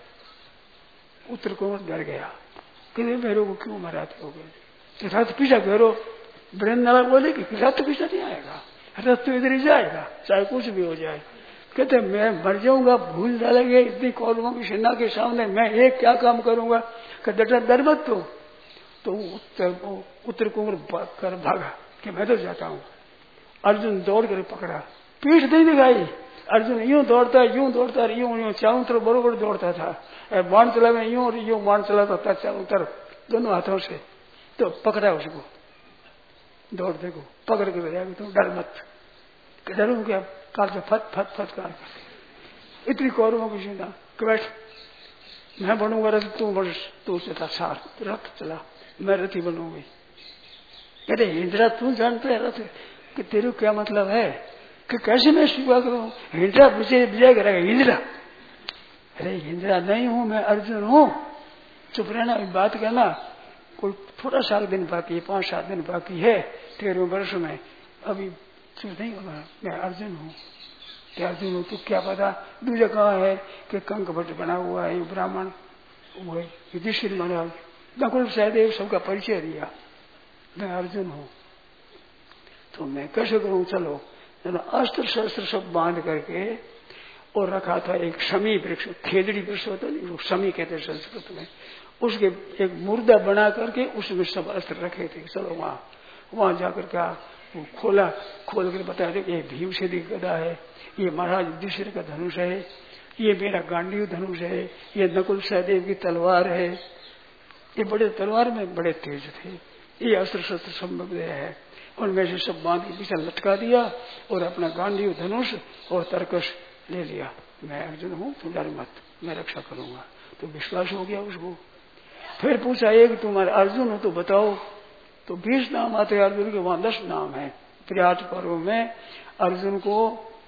उत्तर कुंवर डर गया कि मेरे को क्यों मराते हो गए, रथ पीछा घेरो। बृहन्नला बोले कि रथ पीछा नहीं आएगा, रथ तो इधर ही जाएगा चाहे कुछ भी हो जाए। कहते मैं मर जाऊंगा, भूल डालेंगे इतनी कौरवों की सेना के सामने, मैं एक क्या काम करूंगा। डर मत तो उत्तर कुंवर कर भागा कि मैं तो जाता हूं। अर्जुन दौड़ कर पकड़ा, पीठ नहीं दिखाई। अर्जुन यूं दौड़ता यूं चारों तरफ बरोबर दौड़ता था। बाण चला में यूं और यूं बाण चलाता था चारों तरफ दोनों हाथों से। तो पकड़ा उसको, दौड़ देखो पकड़ कर जाएगा, तुम डर मत। डरूं क्या? कार से फट फट फट कार करते इतनी कौरवों की सेना। बैठ, मैं बनूंगा रथ, तू चला सार रथ चला, मैं रथी बनूंगी। कहते इंद्रा तू जानते है रथ कि तेरे क्या मतलब है कि कैसे मैं स्वीकार करूं? इंद्रा विजय करेगा इंद्रा। अरे इंद्रा नहीं हूं मैं, अर्जुन हूं। चुप रहना, बात कहना। कोई थोड़ा सा दिन बाकी है, 5-7 दिन बाकी है 13वें वर्ष में, अभी चुप नहीं होगा। मैं अर्जुन हूं। क्या अर्जुन हूं तो क्या पता दूसरा कहाँ है कि कंक भट्ट बना हुआ है ब्राह्मण, वो युधिष्ठिर महाराज, नकुल सहदेव सबका परिचय दिया, मैं अर्जुन हूं। तो मैं कैसे करूं? चलो अस्त्र शस्त्र सब बांध करके और रखा था एक शमी वृक्ष, खेजड़ी वृक्ष होता है, शमी कहते हैं संस्कृत में, उसके एक मुर्दा बना करके उसमें सब अस्त्र रखे थे। चलो वहां जाकर क्या खोल कर बताया ये भीमसेन की गदा है, ये महाराज युधिष्ठिर का धनुष है, ये मेरा गांडीव धनुष है, ये नकुल सहदेव की तलवार है। ये बड़े तलवार में बड़े तेज थे, ये अस्त्र शस्त्र संभव है। उनमें से सब बांध के पीछे लटका दिया और अपना गांडीव धनुष और तरकश ले लिया। मैं अर्जुन हूं, तुम डर मत, मैं रक्षा करूंगा। तो विश्वास हो गया उसको। फिर पूछा एक तुम्हारे अर्जुन हो तो बताओ। तो 20 नाम आते अर्जुन के, वहां 10 नाम है। प्रयास पर्व में अर्जुन को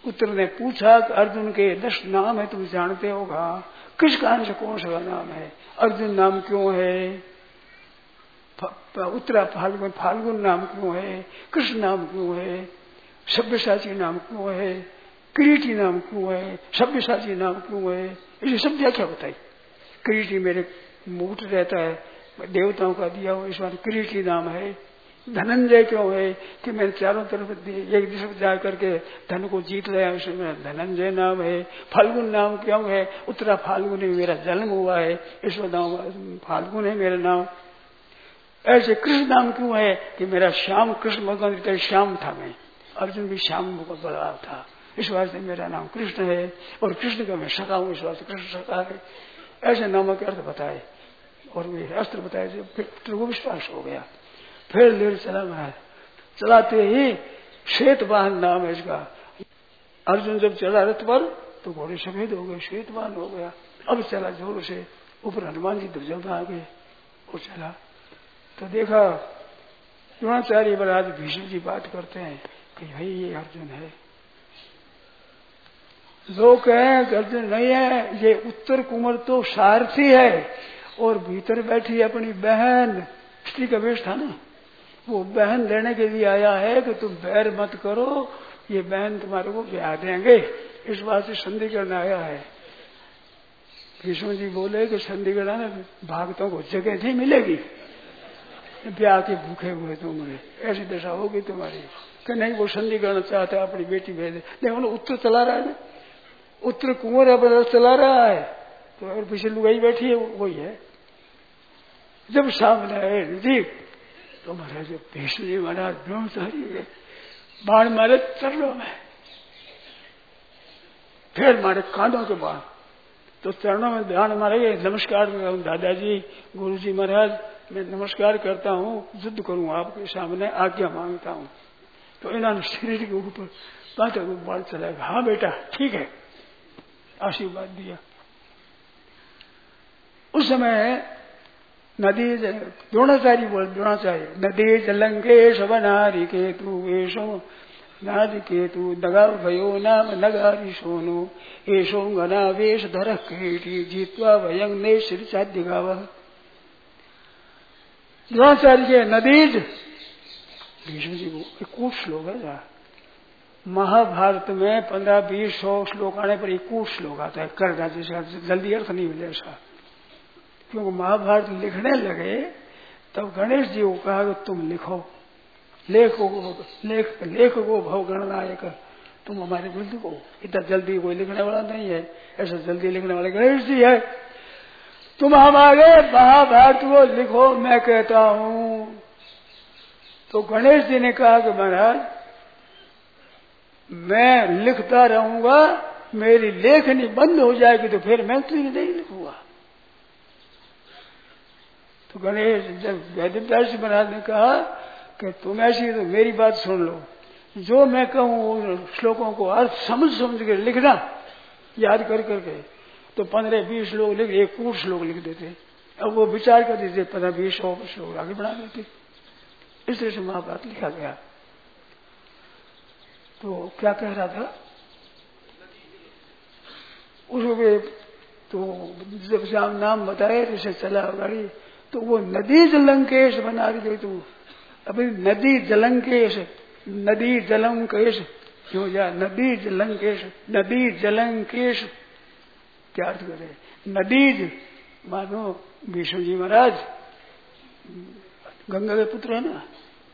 उत्तर ने पूछा कि अर्जुन के 10 नाम है, तुम जानते होगा, किस कारण से कौन सा नाम है? अर्जुन नाम क्यों है? उत्तरा फाल्गुन नाम क्यों है? कृष्ण नाम क्यों है? सभ्यसाची नाम क्यों है? किरीटी नाम क्यों है? सभ्यसाची नाम क्यों है? इसे सब व्याख्या बताई। किरीटी मेरे मुकुट रहता है, देवताओं का दिया हुआ, इस बार किरीटी नाम है। धनंजय क्यों है? कि मैंने चारों तरफ एक दिशा जा करके धन को जीत लिया, इसमें मेरा धनंजय नाम है। फाल्गुन नाम क्यों है? उत्तरा फाल्गुन में मेरा जन्म हुआ है, इस नाम फाल्गुन है मेरा नाम। ऐसे कृष्ण नाम क्यों है? कि मेरा श्याम कृष्ण भगवान श्याम था, मैं अर्जुन भी श्याम बहुत बड़ा था, इस वास्ते मेरा नाम कृष्ण है। और कृष्ण का मैं सखा हूँ, इस वास्ते कृष्ण सखा है। ऐसे नामों के अर्थ बताए और वे अस्त्र बताए, फिर वो विश्वास हो गया। फिर ले चला महाराज, चलाते ही श्वेत वाहन नाम है इसका। अर्जुन जब चला रथ पर तो घोड़े सफेद हो गए, श्वेत वाहन हो गया। अब चला जोर से, ऊपर हनुमान जी ध्वजा में आ गए। वो चला तो देखा द्रोणाचार्य महाराज भीष्म जी बात करते हैं कि भाई ये अर्जुन है। लोग कहें कि अर्जुन नहीं है, ये उत्तर कुमार तो सारथी है, और भीतर बैठी अपनी बहन, स्त्री का वेश था ना, वो बहन लेने के लिए आया है कि तुम बैर मत करो, ये बहन तुम्हारे को ब्याह देंगे, इस बात से संधि करने आया है। भीष्म जी बोले कि संधि करना भागतों को जगह नहीं मिलेगी, ब्याह के भूखे हुए तुमने, ऐसी दशा होगी तुम्हारी। कि नहीं, वो संधि करना चाहता है, अपनी बेटी भेज दे। देखो ना, उत्तर चला रहा है ना, उत्तर कुंवर अपना चला रहा है, तो और पीछे लुगाई बैठी है, वही है। जब सामने आए नजीक तो महाराज भीष्म जी महाराज ब्रह्मचारी बाण मारे चरणों में, फिर मारे कांधों के बाण, तो चरणों में बाण मारे। नमस्कार दादाजी, गुरु जी महाराज, मैं नमस्कार करता हूँ, युद्ध करूँ आपके सामने, आज्ञा मांगता हूँ। तो इन्होंने शरीर के ऊपर कांधों को बाण चलाएगा। हाँ बेटा ठीक है, आशीर्वाद दिया। उस समय नदी द्रोणाचार्य बोल, द्रोणाचार्य नदी जलंकेश वनारी केतु वेशो नादि केतु दगा भयो नाम नगारी सोनो एशो गनावेश धर क्रीटी जीतवा वयं ने श्री चाद्य गाव। द्रोणाचार्य के नदीज भीष्म जी को कूट श्लोक है। महाभारत में 15-20-100 श्लोक आने पर 21 श्लोक आता है, कर जैसा जल्दी अर्थ नहीं मिले ऐसा। क्योंकि महाभारत लिखने लगे तब गणेश जी को कहा कि तुम लिखो, लेखको भव गणनायक, तुम हमारे बुद्धि को, इतना जल्दी कोई लिखने वाला नहीं है, ऐसा जल्दी लिखने वाले गणेश जी है, तुम हमारे महाभारत को लिखो, मैं कहता हूं। तो गणेश जी ने कहा कि महाराज मैं लिखता रहूंगा, मेरी लेखनी बंद हो जाएगी तो फिर मैं तुझे नहीं लिखूंगा। तो गणेश जब वेदव्यास महाराज ने कहा कि तुम ऐसी तो मेरी बात सुन लो, जो मैं कहूँ श्लोकों को अर्थ समझ के लिखना, याद कर करके। तो 15-20 श्लोक लिख, एक कूट श्लोक लिख देते। अब वो विचार कर देते 15-20 श्लोक आगे बढ़ा देते। इस तरह से महाभारत लिखा गया। तो क्या कह रहा था उसको, तो जब श्याम नाम बताए जैसे चला गाड़ी, तो वो नदी जलंकेश बना रही थी। तू अभी नदी जलंकेश, नदी जलंकेश क्यों जा, नदी जलंकेश, नदी जलंकेश क्या अर्थ करे? नदीज मानो भीष्म जी महाराज गंगा के पुत्र है ना,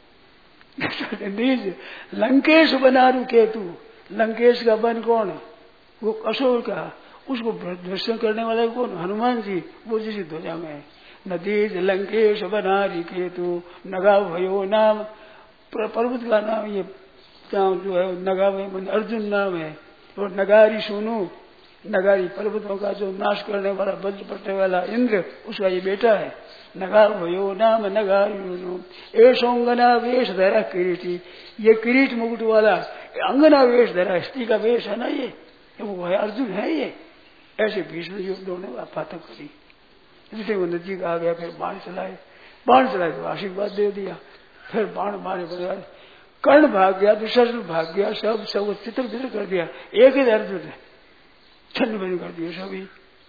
नदीज लंकेश बना रू केतु, लंकेश का वन कौन? वो असुर का, उसको दर्शन करने वाला कौन? हनुमान जी, वो जिस ध्वजा में है। नदीज लंकेश बनारी केतु नगा भयो नाम, पर्वत का नाम ये जो है नगा भयो अर्जुन नाम है। और नगारी सोनू, नगारी पर्वतों का जो नाश करने वाला वज्र पड़ने वाला इंद्र, उसका ये बेटा है। नगा भयो नाम नगारी ऐसोंगना वेश धरा किरीटी, ये किरीट मुकुट वाला अंगना वेश धरा, स्त्री का वेश है ना, ये वो है अर्जुन है ये। ऐसे भीष्म युद्ध ने पातक करी, जिसे वो नजीक आ गया। फिर बाण चलाए तो आशीर्वाद दे दिया। फिर बाण मारे बगैर कर्ण भाग गया, दुशासन भाग गया, सब चित्र वित्र कर दिया। एक ही अर्जुन है छन्न भिन्न कर दिया सभी।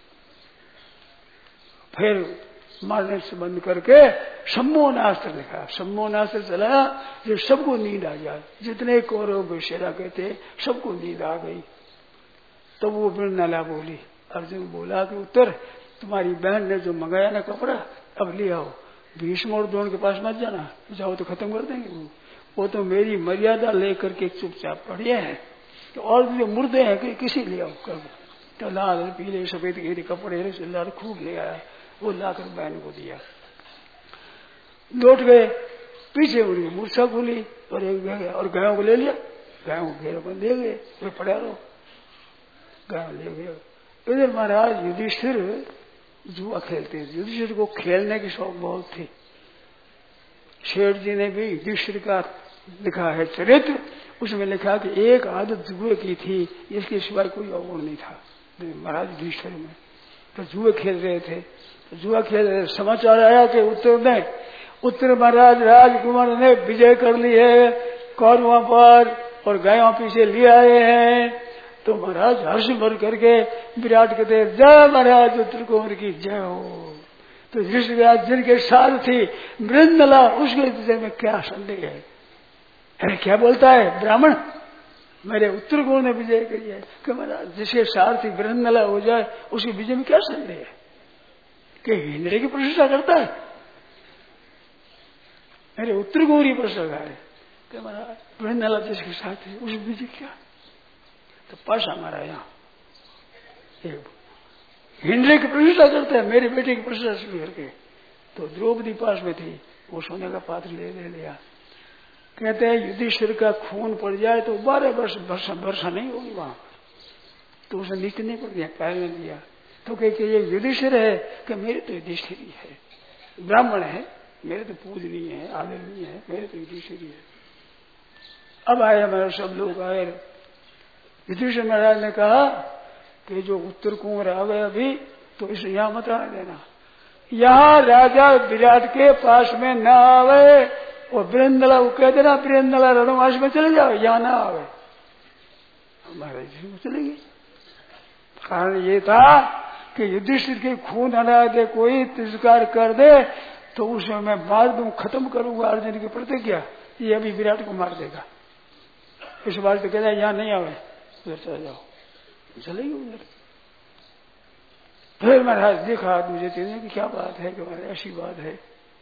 फिर मारने से बंद करके सम्मोहनास्त्र लिखा। सम्मोहनास्त्र चला जब सबको नींद आ जाए, जितने कौरव बेशेरा के थे सबको नींद आ गई। तो वो मृणला बोली, अर्जुन बोला कि उत्तर तुम्हारी बहन ने जो मंगाया ना कपड़ा अब ले आओ। भीष्म और द्रोण के पास मत जाना, जाओ तो खत्म कर देंगे। वो तो मेरी मर्यादा लेकर के चुपचाप पड़े हैं। तो और जो मुर्दे हैं कि किसी ले आओ कर। तो लाल पीले सफेद घेरे कपड़े लाल खूब ले आया, वो लाकर बहन को दिया। लौट गए, पीछे उनकी मूर्छा खुली और और गायों को ले लिया। गायों को घेरे पर दे गए, वे पड़ा रहो, गायों ले गए। इधर महाराज युधिष्ठिर जुआ खेलते थे। युधिष्ठिर को खेलने की शौक बहुत थी। शेठ जी ने भी युधिष्ठिर का लिखा है चरित्र, उसमें लिखा कि एक आदत जुए की थी, इसके सिवाय कोई और नहीं था महाराज युधिष्ठिर में। तो जुए खेल रहे थे, तो जुआ खेल रहे, समाचार आया कि उत्तर महाराज राजकुमार ने विजय कर ली है कौरवों पर और गायों पीछे ले आए हैं। तो महाराज हर्ष भर करके विराट कहते जय महाराज उत्तर कुंवर की जय हो। तो युधिष्ठिर जिनके सारथी मृणला, उसके विषय में क्या संदेह है? अरे क्या बोलता है ब्राह्मण, मेरे उत्तर कुंवर ने विजय करी है कि महाराज जिसके सारथी मृणला हो जाए उसके विजय में क्या संदेह है? कि हिंदरे की प्रशंसा करता है, मेरे उत्तर कुंवर की प्रशंसा है कि महाराज मृणला जिसके साथ है उस विजय क्या। तो पास हमारा यहाँ हिंद्रे की प्रशंसा करता है, मेरे बेटे की प्रशंसा करके। तो द्रौपदी पास में थी, वो सोने का पात्र ले लिया। कहते हैं युधिष्ठिर का खून पड़ जाए तो 12 वर्ष वर्षा नहीं होगी वहां। तो उसे नीचे नहीं पड़ दिया, पैर में दिया। तो कहते ये युधिष्ठिर है कि मेरे तो युधिष्ठिर ही है, ब्राह्मण है, मेरे तो पूजनीय है, आदरणीय है, मेरे तो युधिष्ठिर ही है। अब आए हमारे सब लोग आए। युधिष्ठिर महाराज ने कहा कि जो उत्तर कुंवर आ गए अभी तो इसे यहां मत आने देना, यहाँ राजा विराट के पास में न आवे। और वीरेंद्र को कह देना वीरेंद्र रणवास में चले जाओ, यहाँ ना आवे। हमारे चले गए। कारण ये था कि युधिष्ठिर के खून हरा दे, कोई तिरस्कार कर दे तो उसे मैं मार दूं, खत्म करूंगा। अर्जुन की प्रतिज्ञा, ये अभी विराट को मार देगा। इस बार तो कहता है यहाँ नहीं आवे, उधर चले जाओ। चलेगी उधर। फिर महाराज देखा मुझे तेरे की क्या बात है कि महाराज ऐसी बात है।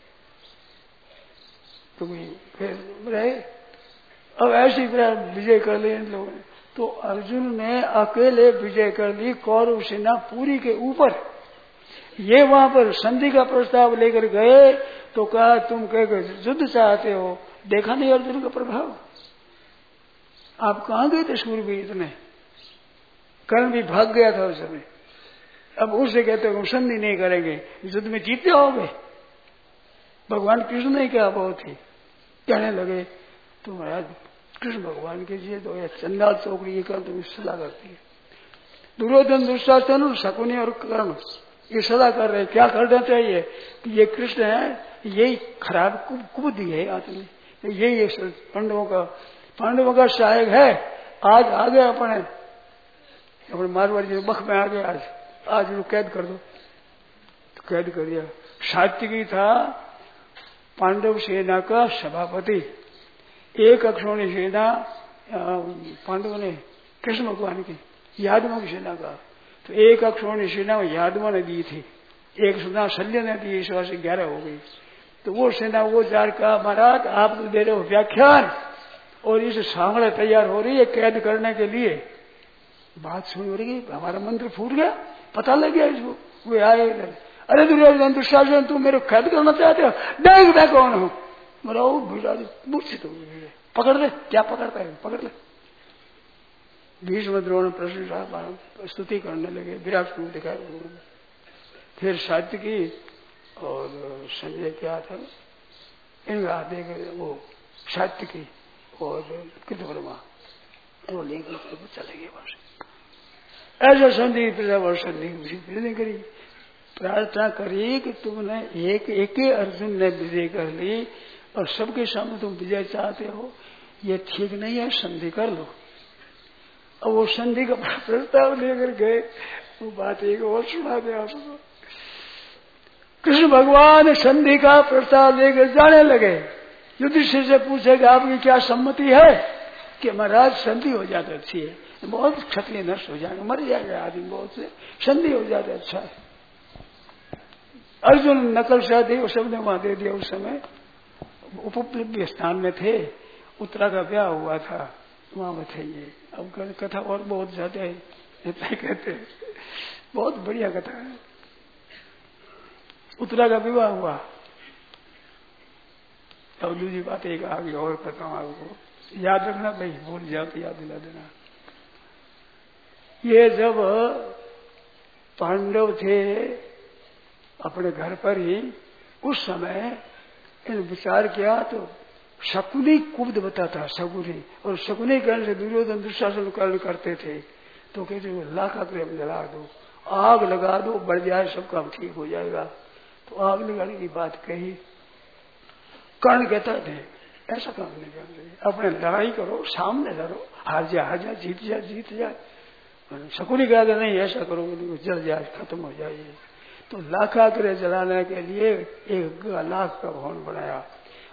तो फिर रहे अब ऐसी विजय कर ली इन लोगों ने। तो अर्जुन ने अकेले विजय कर ली कौरव सेना पूरी के ऊपर। ये वहां पर संधि का प्रस्ताव लेकर गए तो कहा तुम कह युद्ध चाहते हो, देखा नहीं अर्जुन का प्रभाव। आप कहां गए थे सूरवीर इतने, कर्ण भी भाग गया था उस समय। अब उससे कहते हो संधि नहीं करेंगे, युद्ध में जीत जाओगे। भगवान कृष्ण ने क्या बहुत ही कहने लगे तो महाराज कृष्ण भगवान के लिए तो चंडाल चौकड़ी ये कर तुम्हें सलाह करती है। दुर्योधन दुशासन शकुनी और कर्ण ये सलाह कर रहे क्या करना चाहिए कि ये कृष्ण है, यही खराब कुबुद्धि है आदमी, यही पांडवों का सहायक है। आज आ गए अपने मारवाड़ी जी बख में आ गए, आज उनको कैद कर दो। तो कैद कर दिया। सात्विकी था पांडव सेना का सभापति, एक अक्षौणी सेना पांडवों ने कृष्ण भगवान की यादवों की सेना का, तो एक अक्षौणी सेना यादवों ने दी थी, एक सेना शल्य ने दी, इस वजह से 11 हो गई। तो वो सेना वो जार का महाराज आप तो दे रहे हो व्याख्यान और इस सांगड़े तैयार हो रही है कैद करने के लिए। बात सुन रही, हमारा मंत्र फूट गया, पता लग गया इसको। वे आए इधर, अरे दुर्योधन दुशासन तुम मेरे कैद करना चाहते हो, देख मैं कौन हूं। मेरा मूर्छित हो गए, पकड़ ले, क्या पकड़ता है पकड़ ले। भीष्म द्रोण प्रशंसा स्तुति करने लगे, विराट रूप दिखाया। फिर सात्विकी और संजय क्या था इनका हाथ देकर वो सात्विकी और कृतवर्मा वो लेकर चले गए वहां से। ऐसा संधि संधि करी, प्रार्थना करी कि तुमने एक ही अर्जुन ने विजय कर ली और सबके सामने तुम विजय चाहते हो। ये ठीक नहीं है, संधि कर लो। अब वो संधि का प्रस्ताव लेकर गए। वो बात एक और सुना दे आपको। कृष्ण भगवान संधि का प्रस्ताव लेकर जाने लगे। युधिष्ठिर से पूछेगा आपकी क्या सम्मति है कि महाराज संधि हो जाता अच्छी है, बहुत क्षत्रिय नष्ट हो जाएंगे, मर जाएगा आदमी बहुत से, संधि हो जाता अच्छा है। अर्जुन नकल शादी वो सब ने वहां दे दिया। उस समय उपलब्ध स्थान में थे, उत्तरा का ब्याह हुआ था, वहां में थे ये। अब कथा और बहुत ज्यादा है, इतना ही कहते हैं, बहुत बढ़िया कथा है। उत्तरा का विवाह हुआ। अब दूसरी बात एक आगे और बताऊं आपको, याद रखना भाई, भूल जाओ तो याद दिला देना। ये जब पांडव थे अपने घर पर ही, उस समय इन विचार किया तो शकुनी कुब्द बताता, शकुनी, और शकुनी कहने से दुर्योधन दुशासन कर्ण करते थे। तो कहते लाख आग्रह जला दो, आग लगा दो, बढ़ जाए सब काम ठीक हो जाएगा। तो आग लगाने की बात कही। कर्ण कहता थे ऐसा काम नहीं करना चाहिए, अपने लड़ाई करो, सामने लड़ो, हार जा, जीत जा। शकुनी कहते नहीं ऐसा करोगे नहीं जल जाए, खत्म हो जाए। तो लाखाग्रह जलाने के लिए एक लाख का भवन बनाया।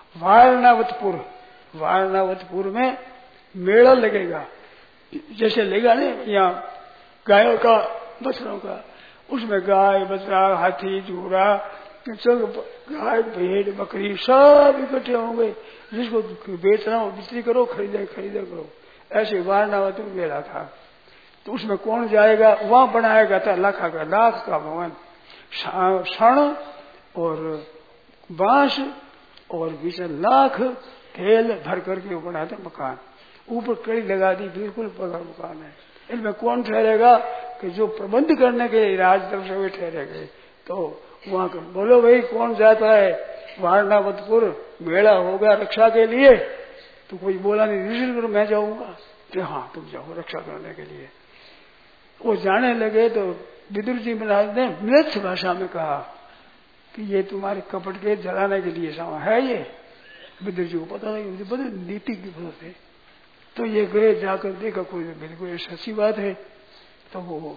वारणावतपुर में मेला लगेगा, जैसे लेगा ना यहाँ गायों का, बछड़ों का, उसमें गाय बछड़ा हाथी घोड़ा सब, गाय भेड़ बकरी सब इकट्ठे होंगे। जिसको बेचना हो बिक्री करो, खरीदे करो। ऐसे वारणावत में मेला था। तो उसमें कौन जाएगा, वहां बनाया था लाख का भवन, क्षण और बांस और बीच लाख तेल भर करके वो बनाया था मकान। ऊपर कड़ी लगा दी, बिल्कुल पका मकान है। इनमें कौन ठहरेगा कि जो प्रबंध करने के राज तरफ से वे ठहरेंगे। तो वहां बोलो भाई कौन जाता है वारणावतपुर, मेला होगा रक्षा के लिए। तो कोई बोला नहीं, ऋषि करो मैं जाऊंगा। तो हाँ तुम जाओ रक्षा करने के लिए। वो जाने लगे तो विदुर जी महाराज ने मृत भाषा में कहा कि ये तुम्हारे कपट के जलाने के लिए सामान है। ये विदुर जी को पता नहीं, मुझे पता नीति की पता थे। तो ये गए, जाकर देखा कोई बिल्कुल सच्ची बात है। तो वो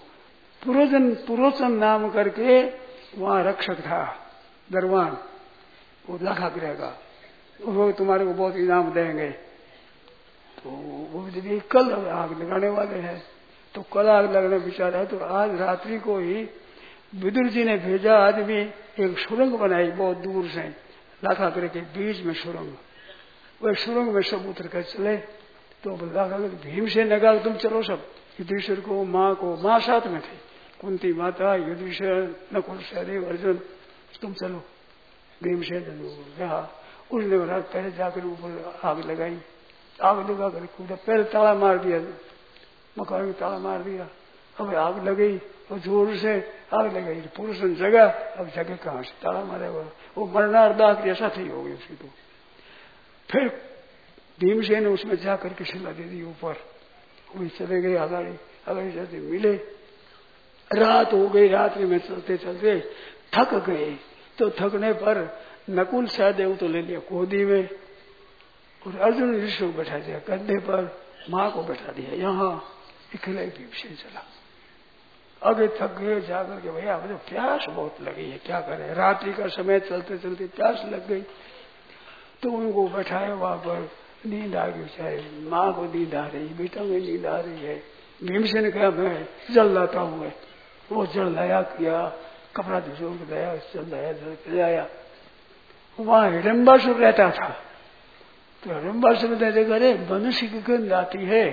पुरोचन नाम करके वहां रक्षक था दरबान, वो लाखाग्रह का, वो तुम्हारे को बहुत इनाम देंगे। तो वो भी कल आग लगाने वाले हैं। तो कल आग लगने विचार है। तो आज रात्रि को ही विदुर जी ने भेजा आदमी, एक सुरंग बनाई बहुत दूर से, लाखाग्रह के बीच में सुरंग। वो सुरंग में सब उतर कर चले। तो लाखाग्रह भीमसेन ने कहा तुम चलो सब, युधिष्ठिर को, माँ साथ में थी, कुंती माता, युधिष्ठिर, नकुल, सहदेव, अर्जुन, तुम चलो। भीमसेन कहा। उसने पहले जाकर ऊपर आग लगाई, आग लगा कर कूदा, पहले ताला मार दिया, मकान में ताला मार दिया। अब आग लगी और जोर से आग लगी, पुरुष जगह, अब जगह कहां से, ताला मारे हुआ, वो मरणार्दाह जैसा थी हो गई उसकी। तो फिर भीमसेन ने उसमें जाकर के शिला दे दी ऊपर, वही चले गए आगाड़ी चलते मिले। रात हो गई, रात्रि में चलते चलते थक गए। तो थकने पर नकुल सहदेव तो ले लिया गोदी में, और अर्जुन ऋषि को बैठा दिया कंधे पर, माँ को बैठा दिया यहाँ, अकेले भीमसेन चला। आगे थक गए, जाकर के भैया मुझे प्यास बहुत लगी है, क्या करें, रात्रि का समय, चलते चलते प्यास लग गई। तो उनको बैठाया वहां पर, नींद आ गई बेचारे, माँ को नींद आ रही, बेटा में नींद आ रही है। भीमसेन ने कहा मैं जल लाता हूँ। वो जल लाया, किया, कपड़ा भिजो के लाया, जल लाया, जल पिलाया। वहां हिडम्बासुर रहता था। तो हिडम्बासुर ने देखा अरे मनुष्य की गंध आती है।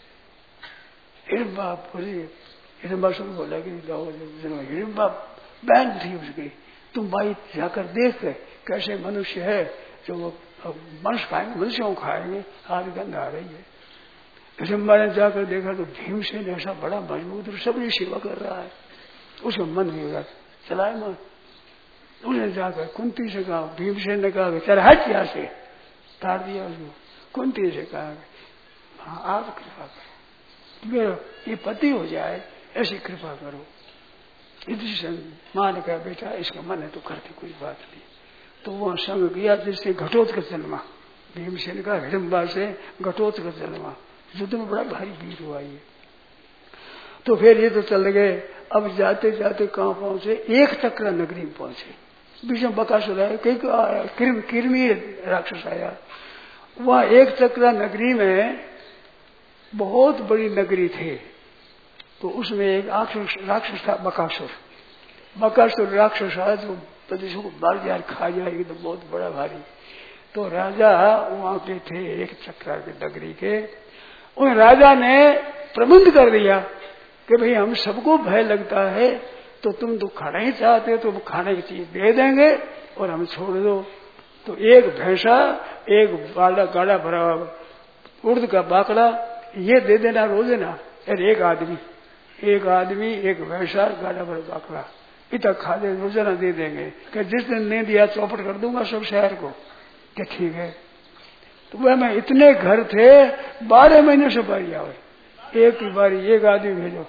हिडम्बासुर बोला कि हिडम्बा बहन थी उसकी, तुम भाई जाकर देख कैसे मनुष्य है, जो मनुष्य खाएंगे, मनुष्यों को खाएंगे, आज गंध आ रही है। हिडम्बा ने जाकर देखा तो भीमसेन ऐसा बड़ा मजबूत और सबकी सेवा कर रहा है, उसका मन होगा चलाए मन। उसने जाकर कुंती से कहा, भीमसेन ने कहा चल हट यहाँ से, तार दिया उसको। कुंती से कहा हाँ आप कृपा करो, मेरा ये पति हो जाए ऐसी कृपा करो। युधिष्ठिर मां ने कहा बेटा इसका मन है तो करते कोई बात नहीं। तो वह संग गया जिससे घटोत्कच जन्मा, भीमसेन का हिडम्बा से घटोत्कच जन्मा, युद्ध में बड़ा भारी वीर हुआ ये। तो फिर ये तो चल गए। अब जाते जाते कहाँ पहुंचे, एक चक्रा नगरी में पहुंचे। बीच में बकासुर आया, कई किरमी राक्षस आया। वहां एक चक्रा नगरी में बहुत बड़ी नगरी थी, तो उसमें एक राक्षस था बकासुर। बकासुर राक्षस है जो प्रदेशों को बार बार खा जाएगी, तो बहुत बड़ा भारी। तो राजा वहां के थे एक चक्रा के नगरी के। उन राजा ने प्रबंध कर दिया कि भाई हम सबको भय लगता है, तो तुम तो खाना ही चाहते हो तो खाने की चीज दे देंगे और हम छोड़ दो। तो एक भैंसा, एक गाड़ा भरा उर्द का बाकड़ा, ये दे देना रोजाना। और एक आदमी एक भैंसा, गाड़ा भरा बाकड़ा, इतना खा दे, रोजाना दे देंगे। कि जिस दिन नहीं दिया चौपट कर दूंगा सब शहर को। कि ठीक है। तो वह में इतने घर थे, 12 महीने से बारी आवे, एक ही बारी, एक आदमी भेजो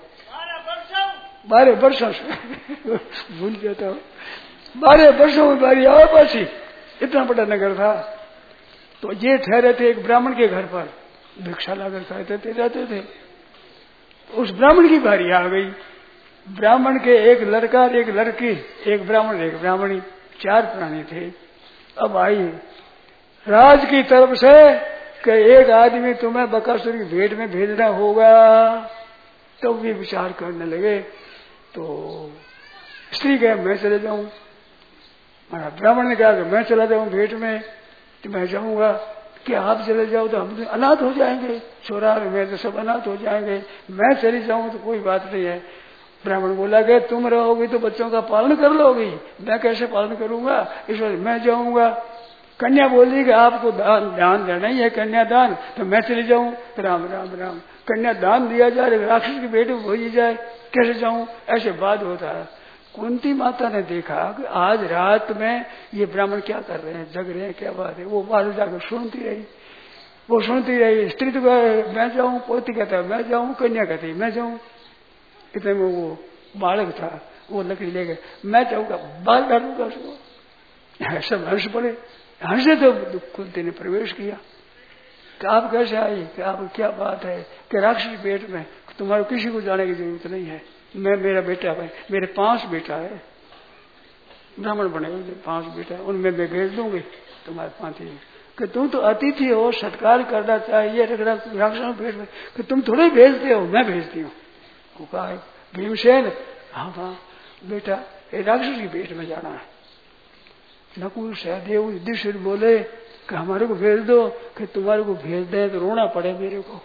12 वर्षों से भूल जाता हूँ, 12 वर्षों में बारी आवे पासी। इतना बड़ा नगर था। तो ये ठहरे थे एक ब्राह्मण के घर पर, भिक्षा लाकर खाते थे, रहते थे। तो उस ब्राह्मण की बारी आ गई। ब्राह्मण के एक लड़का, एक लड़की, एक ब्राह्मण, एक ब्राह्मणी, 4 प्राणी थे। अब आई राज की तरफ से कि एक आदमी तुम्हें बकासुर की भेंट में भेजना होगा। तो भी विचार करने लगे। तो स्त्री कहे मैं चले जाऊं, ब्राह्मण ने कहा कि मैं चला जाऊं भेंट में, तो मैं जाऊंगा। कि आप चले जाओ तो हम अनाथ हो जाएंगे, छोरा में तो सब अनाथ हो जाएंगे, मैं चली जाऊं तो कोई बात नहीं है। ब्राह्मण बोला कि तुम रहोगी तो बच्चों का पालन कर लोगी, मैं कैसे पालन करूंगा, इस वजह मैं जाऊंगा। कन्या बोली कि आपको दान देना ही है, कन्यादान, तो मैं चली जाऊं। राम राम राम, कन्यादान दिया जाए, राक्षस की बेटी भेजी जाए, कैसे जाऊं, ऐसे बात होता है। कुंती माता ने देखा कि आज रात में ये ब्राह्मण क्या कर रहे हैं, जग रहे हैं, क्या बात है। वो बाहर जाकर सुनती रही, वो सुनती रही। स्त्री तो मैं जाऊं, पोती कहता है मैं जाऊं, कन्या कहती है मैं जाऊं। इतने में वो बालक था, वो लकड़ी ले गए, मैं जाऊंगा, बाल डालूंगा उसको। सब हंस पड़े, हंसे तो कुंती ने प्रवेश किया कि आप कैसे आई, कि आप क्या बात है, कि राक्षस पेट में, तुम्हारे किसी को जाने की जरूरत नहीं है। मैं, मेरा बेटा है, मेरे 5 बेटा है, ब्राह्मण बने 5 बेटा है, उनमें मैं भेज दूंगी तुम्हारे 5 ही। कि तुम तो अतिथि हो, सत्कार करना चाहिए, राक्षस पेट में, कि तुम थोड़े भेजते हो, मैं भेजती हूँ। वो कहा भीमसेन, हाँ हाँ बेटा, राक्षस की पेट में जाना है। नकुल सहदेव युधिष्ठिर बोले कि हमारे को भेज दो, कि तुम्हारे को भेज दे तो रोना पड़े मेरे को।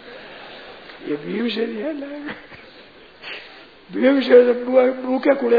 ये भीमसेन है ना, भीमसेन भूखे कुड़े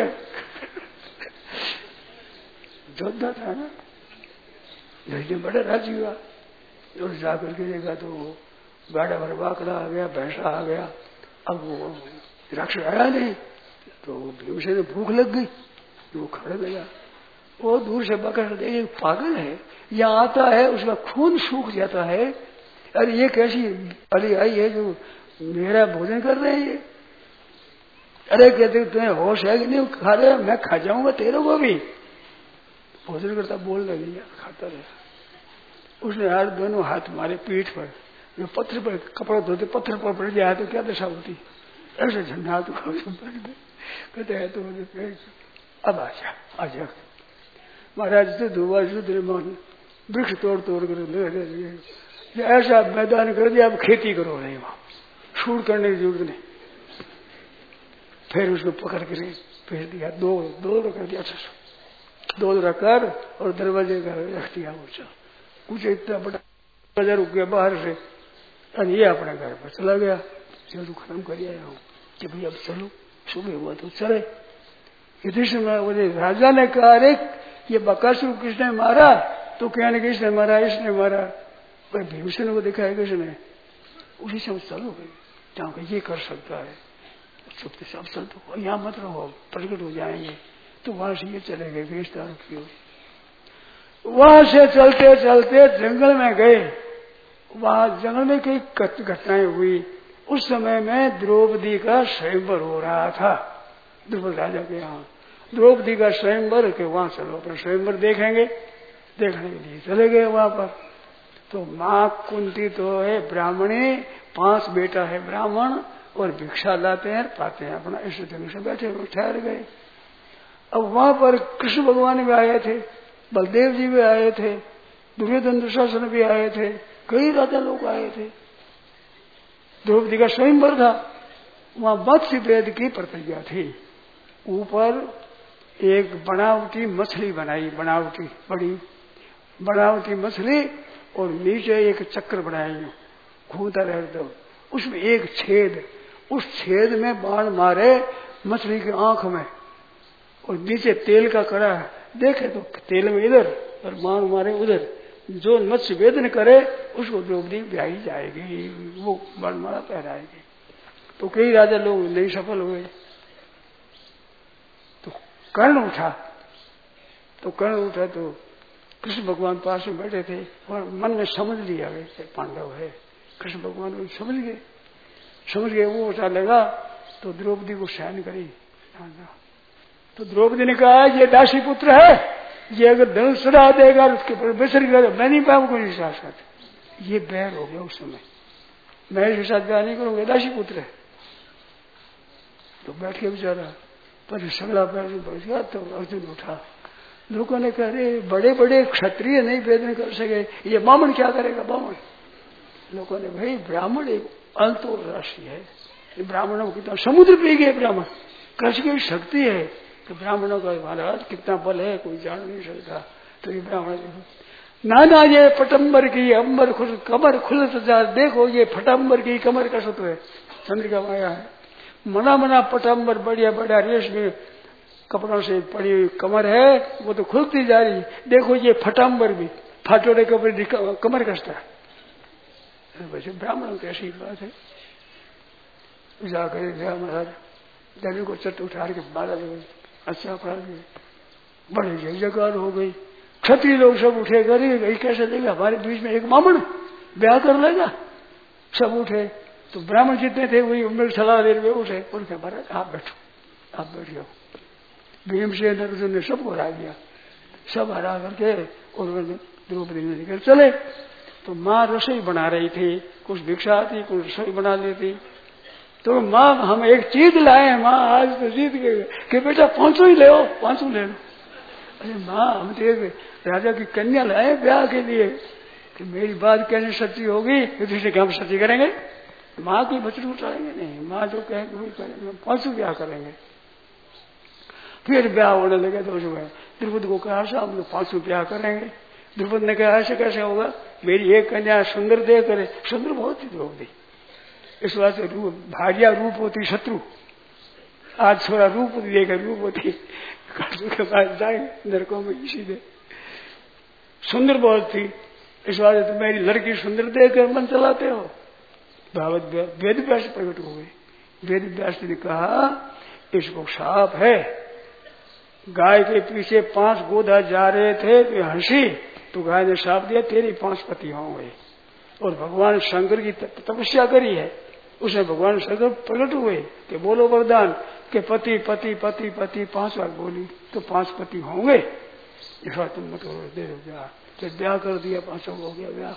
जोधा था ना, धैर्य बड़ा राजी हुआ। और जाकर के देखा तो गाड़ा भर बाकड़ा आ गया, भैंसा आ गया। अब वो राक्षस आया नहीं, तो भीमसेन भूख लग गई, वो खड़े लगा। वो दूर से बकर देखे पागल है, यहाँ आता है उसका खून सूख जाता है। अरे ये कैसी अली आई है जो मेरा भोजन कर रहे हैं ये। अरे कहते तुम्हें होश है कि नहीं, खा रहे, मैं खा जाऊंगा तेरे को भी। भोजन करता बोल रही, खाता रहा। उसने यार दोनों हाथ मारे पीठ पर, जो पत्थर पर कपड़ा धोते पत्थर पर पड़ जाए तो क्या दशा होती, ऐसे झंडा तो कहते है तो अब आजा महाराज तो धुआ मान वृक्ष तोड़ कर ऐसा मैदान कर दिया, अब खेती करो नहीं, वहां शूट करने की जरूरत नहीं। फिर उसको पकड़ कर भेज दिया, दो कर दिया, 2 रखकर और दरवाजे का रख दिया। कुछ इतना बड़ा दरवाजा रुक गया बाहर से, और ये अपने घर पर चला गया। चलो खत्म कर आया हूँ कि भाई अब चलो, सुबह हुआ तो चले। युधिष्ठिर राजा ने कहा अरे ये बकासुर किसने मारा, तो कहने किसने मारा, इसने मारा। पर भीमसेन को देखा है किसने, उसी से चलो भाई, जहाँ ये कर सकता है चुपके से, अब चल तो यहाँ मत रहो, प्रकट हो जाएंगे। तो वहां से ये चले गए गिरफ्तार की ओर। वहां से चलते चलते जंगल में गए। वहां जंगल में कई घटनाएं हुई। उस समय में द्रौपदी का स्वयंवर हो रहा था, द्रुपद राजा के यहाँ द्रौपदी का स्वयंवर के, वहां चलो अपना स्वयंवर देखेंगे। देखने के लिए चले गए वहां पर। तो माँ कुंती तो है ब्राह्मणी, 5 बेटा है ब्राह्मण, और भिक्षा लाते हैं पाते हैं अपना, इस ढंग से बैठे हुए ठहर गए। अब वहां पर कृष्ण भगवान भी आए थे, बलदेव जी भी आए थे, दुर्योधन दुशासन भी आए थे, कई राजा लोग आए थे। द्रौपदी का स्वयंवर था, वहां मत्स्य वेद की प्रतिज्ञा थी। ऊपर एक बनावटी मछली बनाई, बनावटी बड़ी बनावटी मछली, और नीचे एक चक्र बनाया घूमता रहे तो उसमें एक छेद, उस छेद में बाण मारे मछली की आंख में, और नीचे तेल का कड़ा है, देखे तो तेल में इधर और बाण मारे उधर। जो मत्स्य वेदन करे उसको द्रौपदी ब्याही जाएगी, वो बाण मारा पहराएगी। तो कई राजा लोग नहीं सफल हुए। तो कर्ण उठा तो कृष्ण भगवान पास में बैठे थे, और मन में समझ लिया गए पांडव है, कृष्ण भगवान को समझ गए वो उठा लगा। तो द्रौपदी को सहन करी। तो द्रौपदी ने कहा ये दासी पुत्र है, ये अगर धनुष चढ़ा देगा उसके ऊपर बेसर करेगा, मैं नहीं पाऊंगा कोई विश्वास करते। ये बैर हो गया उस समय, मैं इसके साथ ब्याह नहीं करूंगा, दासी पुत्र है। तो बैठ के बेचारा पर सगला पैर से बैठ गया। तो अर्जुन उठा, लोगों ने कहा अरे बड़े बड़े क्षत्रिय नहीं वेदन कर सके, ये ब्राह्मण क्या करेगा ब्राह्मण। लोगों ने भाई ब्राह्मण एक अंतरराशि है, ब्राह्मणों की तो समुद्र पी गए ब्राह्मण, कृष्ण की शक्ति है कि ब्राह्मणों का महाराज कितना बल है कोई जान नहीं सकता। तो ये ब्राह्मण नाना ये पटम्बर की अंबर कमर खुल सजा, देखो ये फटम्बर की कमर का सत्व है, चंद्रिका माया है। मना मना पटम्बर बढ़िया बढ़िया रेशमी कपड़ों से पड़ी हुई कमर है, वो तो खुलती जा रही है। देखो ये फटम्बर भी फाटोड़े कपड़े कमर कसता है। वैसे ब्राह्मणों की ऐसी बात है। जाकर महाराज जमी को चट उठा के मारा दे, अच्छा पड़ा बड़ी जय जयकार हो गई। क्षत्रिय लोग सब उठे, गरीब कैसे देगा हमारे बीच में एक ब्राह्मण ब्याह कर लेगा। सब उठे तो ब्राह्मण जितने थे वही उम्र सलाह दे रहे उठे, उनके महाराज आप बैठो, आप बैठ जाओ। भीमसेन अर्जुन ने सबको हरा दिया, सब हरा करके उन्होंने द्रौपदी में निकल चले। तो माँ रसोई बना रही थी, कुछ भिक्षा आती कुछ रसोई बना लेती। तो माँ हम एक चीज लाए हैं, माँ आज तो जीत गए कि बेटा 500 ही ले लो, 500 ले लो। अरे माँ हम तो राजा की कन्या लाए ब्याह के लिए, कि मेरी बात कहने सच्ची होगी तो दूसरे काम सच्ची करेंगे, माँ की बचत उठाएंगे नहीं। माँ जो कहेंगे वही करेंगे, 500 ब्याह करेंगे। फिर ब्याह होने लगे तो द्रुपद को कहा हम लोग 500 ब्याह करेंगे। द्रुपद ने कहा ऐसे कैसे होगा, मेरी एक कन्या सुंदर दे करे। सुंदर बहुत ही द्रौपदी, इस बात से भार्या रूप होती शत्रु, आज थोड़ा रूप देकर रूप होती के पास जाए नरकों में इसी दे। सुंदर बहुत थी, इस बात से मेरी लड़की सुंदर देकर मन चलाते हो। भागवत वेद व्यास प्रकट हो गए। वेद व्यास ने कहा इसको शाप है, गाय के पीछे 5 गोधा जा रहे थे तो हंसी, तो गाय ने शाप दिया तेरी 5 पति होंगे। और भगवान शंकर की तपस्या करी है, उसने भगवान शंकर प्रकट हुए कि बोलो वरदान के पति पति पति पति 5 बार बोली तो 5 पति होंगे। इस बार तुम मत दे दो ब्याह, तो ब्याह कर दिया, 5 हो गया ब्याह।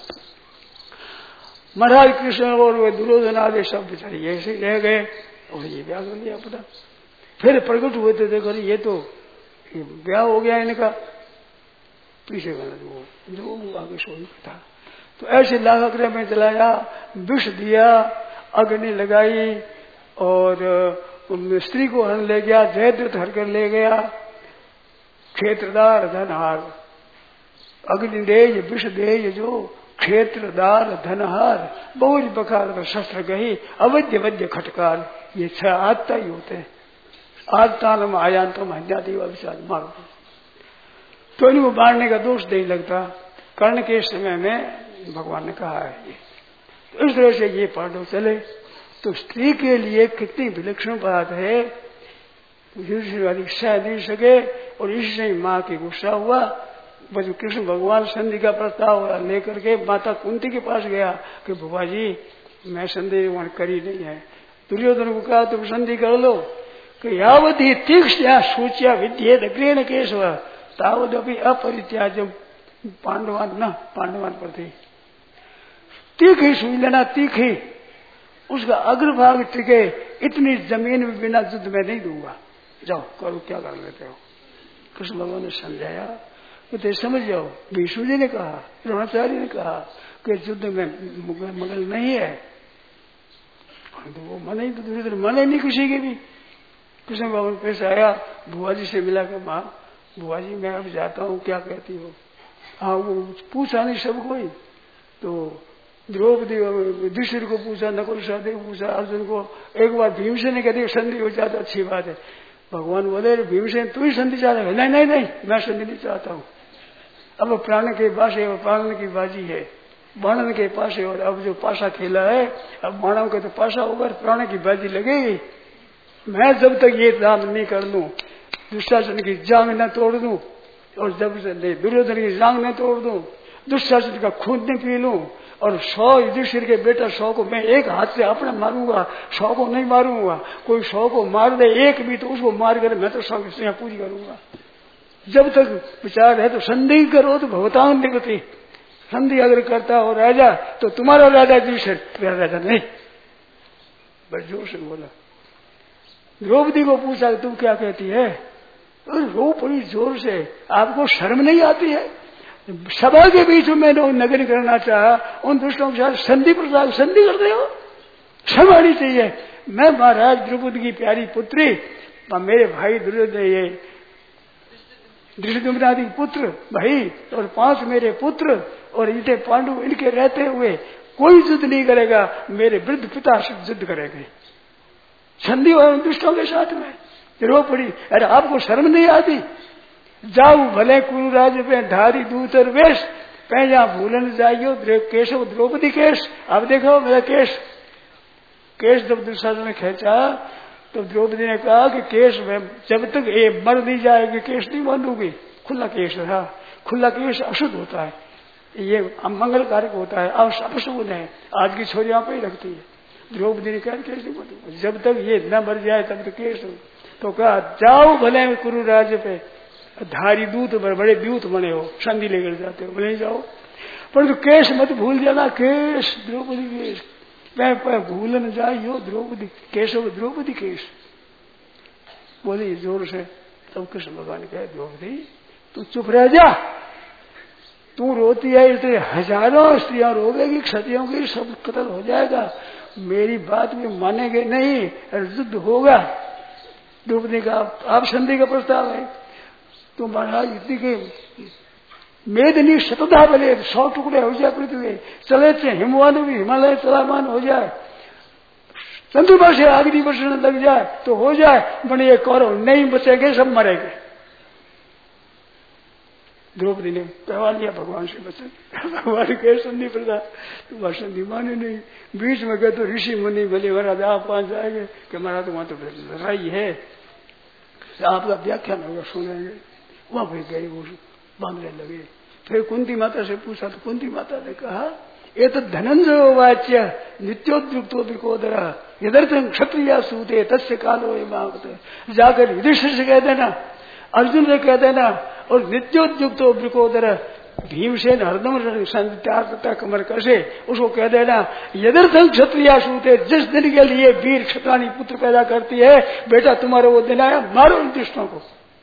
महाराज कृष्ण और वे दुर्योधन आदि सब बेचारे ऐसे ही रह गए और ये ब्याह कर दिया पता। फिर प्रकट हुए थे, देखो ये तो ब्याह हो गया इनका, पीछे वाला जो आगे सोई था। तो ऐसे लाखग्रह में जलाया, विष दिया, अग्नि लगाई और स्त्री को हरण ले गया, जयद्रथ हर कर ले गया। क्षेत्रदार धनहार, अग्नि दे ये विष दे ये जो क्षेत्रदार धनहार, बहुत बकार शस्त्र गही, अवध्य वध्य खटकार, ये 6 आत्ता ही होते हैं। आत्तानम आयांतम हन्यादेव अभिशाद मारो। तो इनको मारने का दोष नहीं लगता। कर्ण के समय में भगवान ने कहा है ये। तो इस तरह से ये पांडव चले। तो स्त्री के लिए कितनी विलक्षण बात है, युधिष्ठिर सह नहीं सके और इससे माँ की गुस्सा हुआ। बस कृष्ण भगवान संधि का प्रस्ताव लेकर के माता कुंती के पास गया कि बुआ जी मैं संधि वहां करी नहीं है। दुर्योधन को कहा तुम संधि कर लो कि यावती तीक्ष्ण सूच्या विद्येत अग्रेण केशव तावदपि अपरित्याज्य पांडवान न पांडवान प्रति। तीखी सुई लेना, तीखी, उसका अग्रभाग टिके, इतनी जमीन में बिना युद्ध में नहीं दूंगा, जाओ करो क्या कर लेते हो। कृष्ण भगवान ने समझाया, तो समझ जाओ। विष्णु जी ने कहा, द्रोणाचार्य ने कहा कि युद्ध में मगल नहीं है, तो वो मने ही, तो दूसरे मने नहीं किसी की भी। कृष्ण भगवान पैसे आया, बुआ जी से मिला कि माँ बुआ जी मैं अब जाता हूँ, क्या कहती हो। हाँ, वो पूछा नहीं सब कोई, तो द्रौपदी युधिष्ठिर को पूछा, नकुल सहदेव को पूछा, अर्जुन को, एक बार भीमसेन ने कहती संधि हो जाता अच्छी बात है। भगवान बोले भीमसेन तू ही संधि चाहता है? नहीं नहीं नहीं, मैं संधि नहीं चाहता हूँ। अब प्राण के पास और प्राण की बाजी है, बाणन के पास है, और अब जो पासा खेला है, अब बाणों के तो पासा होगा, प्राण की बाजी लगेगी। मैं जब तक ये दाम नहीं कर लूं, दुशासन की जांग न तोड़ दूं, और जब दुर्योधन की जांग न तोड़ दूं, दुशासन का खून न पी लूं, और 100 युधिष्ठिर के बेटा 100 को मैं एक हाथ से अपने मारूंगा, 100 को नहीं मारूंगा। कोई 100 को मार दे एक भी, तो उसको मार कर मैं तो 100 की सेना पूरी करूंगा। जब तक विचार है तो संधि करो तो भगवतान निगति। संधि अगर करता हो राजा तो तुम्हारा राजा युधिष्ठिर, मेरा राजा नहीं। बड़े जोर से बोला। द्रौपदी को पूछा तुम क्या कहती है, और रो पड़ी जोर से, आपको शर्म नहीं आती है? सभा के बीच में लोग नगर करना चाहा, उन दुष्टों के साथ संधि प्रसाद संधि करते हो, शर्म आनी चाहिए। मैं महाराज द्रौपदी की प्यारी पुत्री, मेरे भाई दुर्योधन, ये धृष्टद्युम्न पुत्र भाई, और 5 मेरे पुत्र, और इनके पांडु, इनके रहते हुए कोई युद्ध नहीं करेगा, मेरे वृद्ध पिता से युद्ध करेंगे, संधि और दुष्टों के साथ में। रो पड़ी, अरे आपको शर्म नहीं आती? जाऊ भले कुरुराज पे धारी दूत और वेश, पैजा भूलन जाइयो केशव द्रौपदी केश। अब देखो मेरा केश, केश जब दुशासन ने खींचा तो द्रौपदी ने कहा कि केश में जब तक ये मर नहीं जाएगी केश नहीं बांधूंगी। खुला केश था, खुला केश अशुद्ध होता है, ये मंगलकारक होता है, अपशुभ है, आज की छोरियां पे ही रखती है। द्रौपदी ने कहा केश नहीं बांधूंगा, जब तक ये न मर जाए तब तक केश। तो कहा जाओ भले कुरुराज पे धारी दूत, बड़े दूत बने हो, संधि लेकर जाते हो, भले जाओ, परंतु केश मत भूल जाना, केश द्रौपदी केश, मैं भूल न जाइयो द्रौपदी केशव द्रौपदी केश। बोली जोर से। तब कृष्ण भगवान कहे द्रौपदी तू चुप रह जा, तू रोती है इसलिए हजारों स्त्रियां रोवेगी, क्षत्रियों की सब कत्ल हो जाएगा, मेरी बात में मानेंगे नहीं, युद्ध होगा। द्रौपदी का आप संधि का प्रस्ताव है, तो महाराज इतनी के मेदनी शतधा बले 100 टुकड़े हो जाए पृथ्वी, चले थे हिमवान भी हिमालय चलामान हो जाए, चंद्रमा से अग्नि वर्षण लग जाए तो हो जाए, बने ये कौरव नहीं बचेंगे, सब मरेंगे। द्रौपदी ने कहवा लिया भगवान से बचन, भगवान कहे संधि प्रसाद तुम संधि माने नहीं, बीच में गए तो ऋषि मुनि भले महाराज आप पास जाएंगे कि महाराज तो वहां तो लड़ाई है, आपका व्याख्यान होगा सुनेंगे। वहां फिर गए, वो बांधने लगे। फिर कुंती माता से पूछा तो कुंती माता ने कहा ये तो धनंजय वाच्य नित्योद्युक्तो विकोदर यदर्थ क्षत्रिय सूते तस्य कालो ये जाकर युधिष्ठिर से कह देना, अर्जुन से कह देना, और नित्योद्युक्तो विकोदर भीमसेन हरदम त्याग कमर कसे, उसको कह देना यदर्थं क्षत्रिय सूते, जिस दिन के लिए वीर क्षत्राणी पुत्र पैदा करती है, बेटा तुम्हारा वो दिन आया, मारो इन दुष्टों को।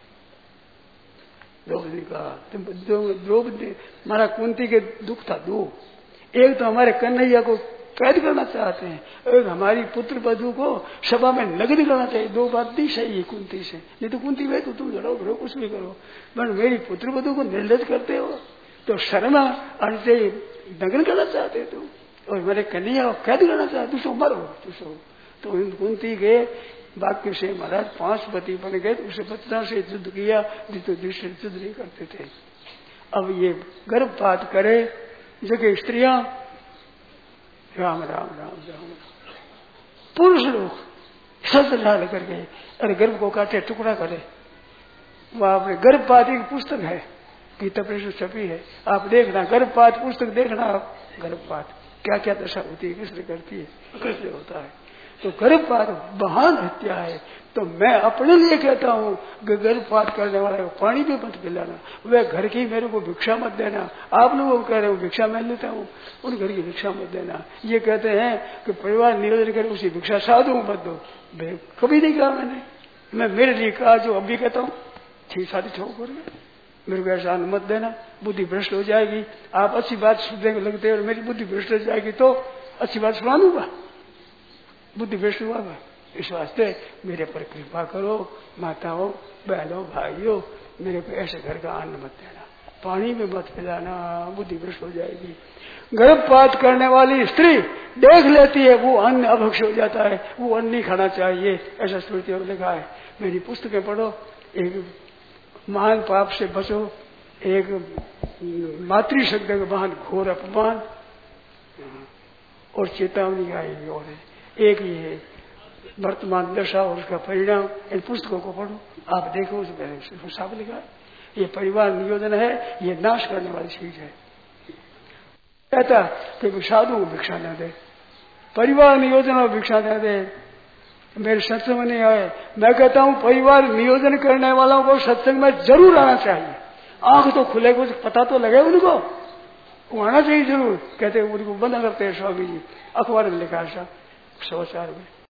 द्रौपदी कहा द्रौपदी हमारा कुंती के दुख था दो, एक तो हमारे कन्हैया को कैद करना चाहते हैं, एक हमारी पुत्र वधू को सभा में नग्न करना चाहिए। दो बात नहीं सही है कुंती से, नहीं तो कुंती भाई तो तुम लड़ो घरो कुछ भी करो, पर मेरी पुत्र वधू को निर्लज करते हो, तो शर्मा से नग्न करना चाहते हो तुम, और हमारे कन्हैया को कैद करना चाहते हो, मरो तुम। तो कुंती के वाक्य से महाराज 5 पति बन गए, उसे बच्चा से युद्ध किया, जिसको दूसरे युद्ध नहीं करते थे। अब ये गर्भपात करे जगह स्त्रियां राम राम राम राम, पुरुष लोग सब डाल करके अरे गर्भ को काटे टुकड़ा करे। वहां अपने गर्भपात की पुस्तक है, गीता परिषद छपी है, आप देखना गर्भपात पुस्तक देखना, आप गर्भपात क्या क्या दशा होती है, किसने करती है, कैसे होता है। तो गर्भपात महान हत्या है। तो मैं अपने लिए कहता हूँ कि गर्भपात करने वाले को पानी भी मत पिलाना, वह घर की मेरे को भिक्षा मत देना। आप लोगों को कह रहे हो भिक्षा मैं लेता हूँ, उन घर की भिक्षा मत देना। ये कहते हैं कि परिवार नियोजन करे उसी भिक्षा साधु मत दो। कभी नहीं कहा मैंने, मैं मेरे लिए कहा जो अभी कहता हूँ, 6 छोड़ मेरे को ऐसा मत देना, बुद्धि भ्रष्ट हो जाएगी। आप अच्छी बात सुनने को लगते हैं और मेरी बुद्धि भ्रष्ट हो जाएगी तो अच्छी बात सुना दूंगा, बुद्धि भ्रष्ट हुआ। इस वास्ते मेरे पर कृपा करो, माताओं बहनों भाइयों, मेरे को ऐसे घर का अन्न मत देना, पानी में मत पिलाना, बुद्धि भ्रष्ट हो जाएगी। गर्भपात करने वाली स्त्री देख लेती है वो अन्न अभक्ष हो जाता है, वो अन्न नहीं खाना चाहिए, ऐसा स्मृतियों में लिखा है। मेरी पुस्तकें पढ़ो, एक महान पाप से बचो, एक मातृशब्द के महान घोर अपमान और चेतावनी आएगी, और एक ये वर्तमान दशा और उसका परिणाम। इन पुस्तकों को पढ़ो, आप देखो, उसमें साफ लिखा है। ये परिवार नियोजन है, ये नाश करने वाली चीज है। कहता कि साधु को भिक्षा न दे, परिवार नियोजन और भिक्षा न दे। मेरे सत्संग में नहीं आए, मैं कहता हूँ परिवार नियोजन करने वालों को सत्संग में जरूर आना चाहिए। आंख तो खुले, कुछ पता तो लगे उनको, वो आना चाहिए जरूर। कहते उनको बंद करते हैं स्वामी जी, अखबार में लिखा है समाचार में।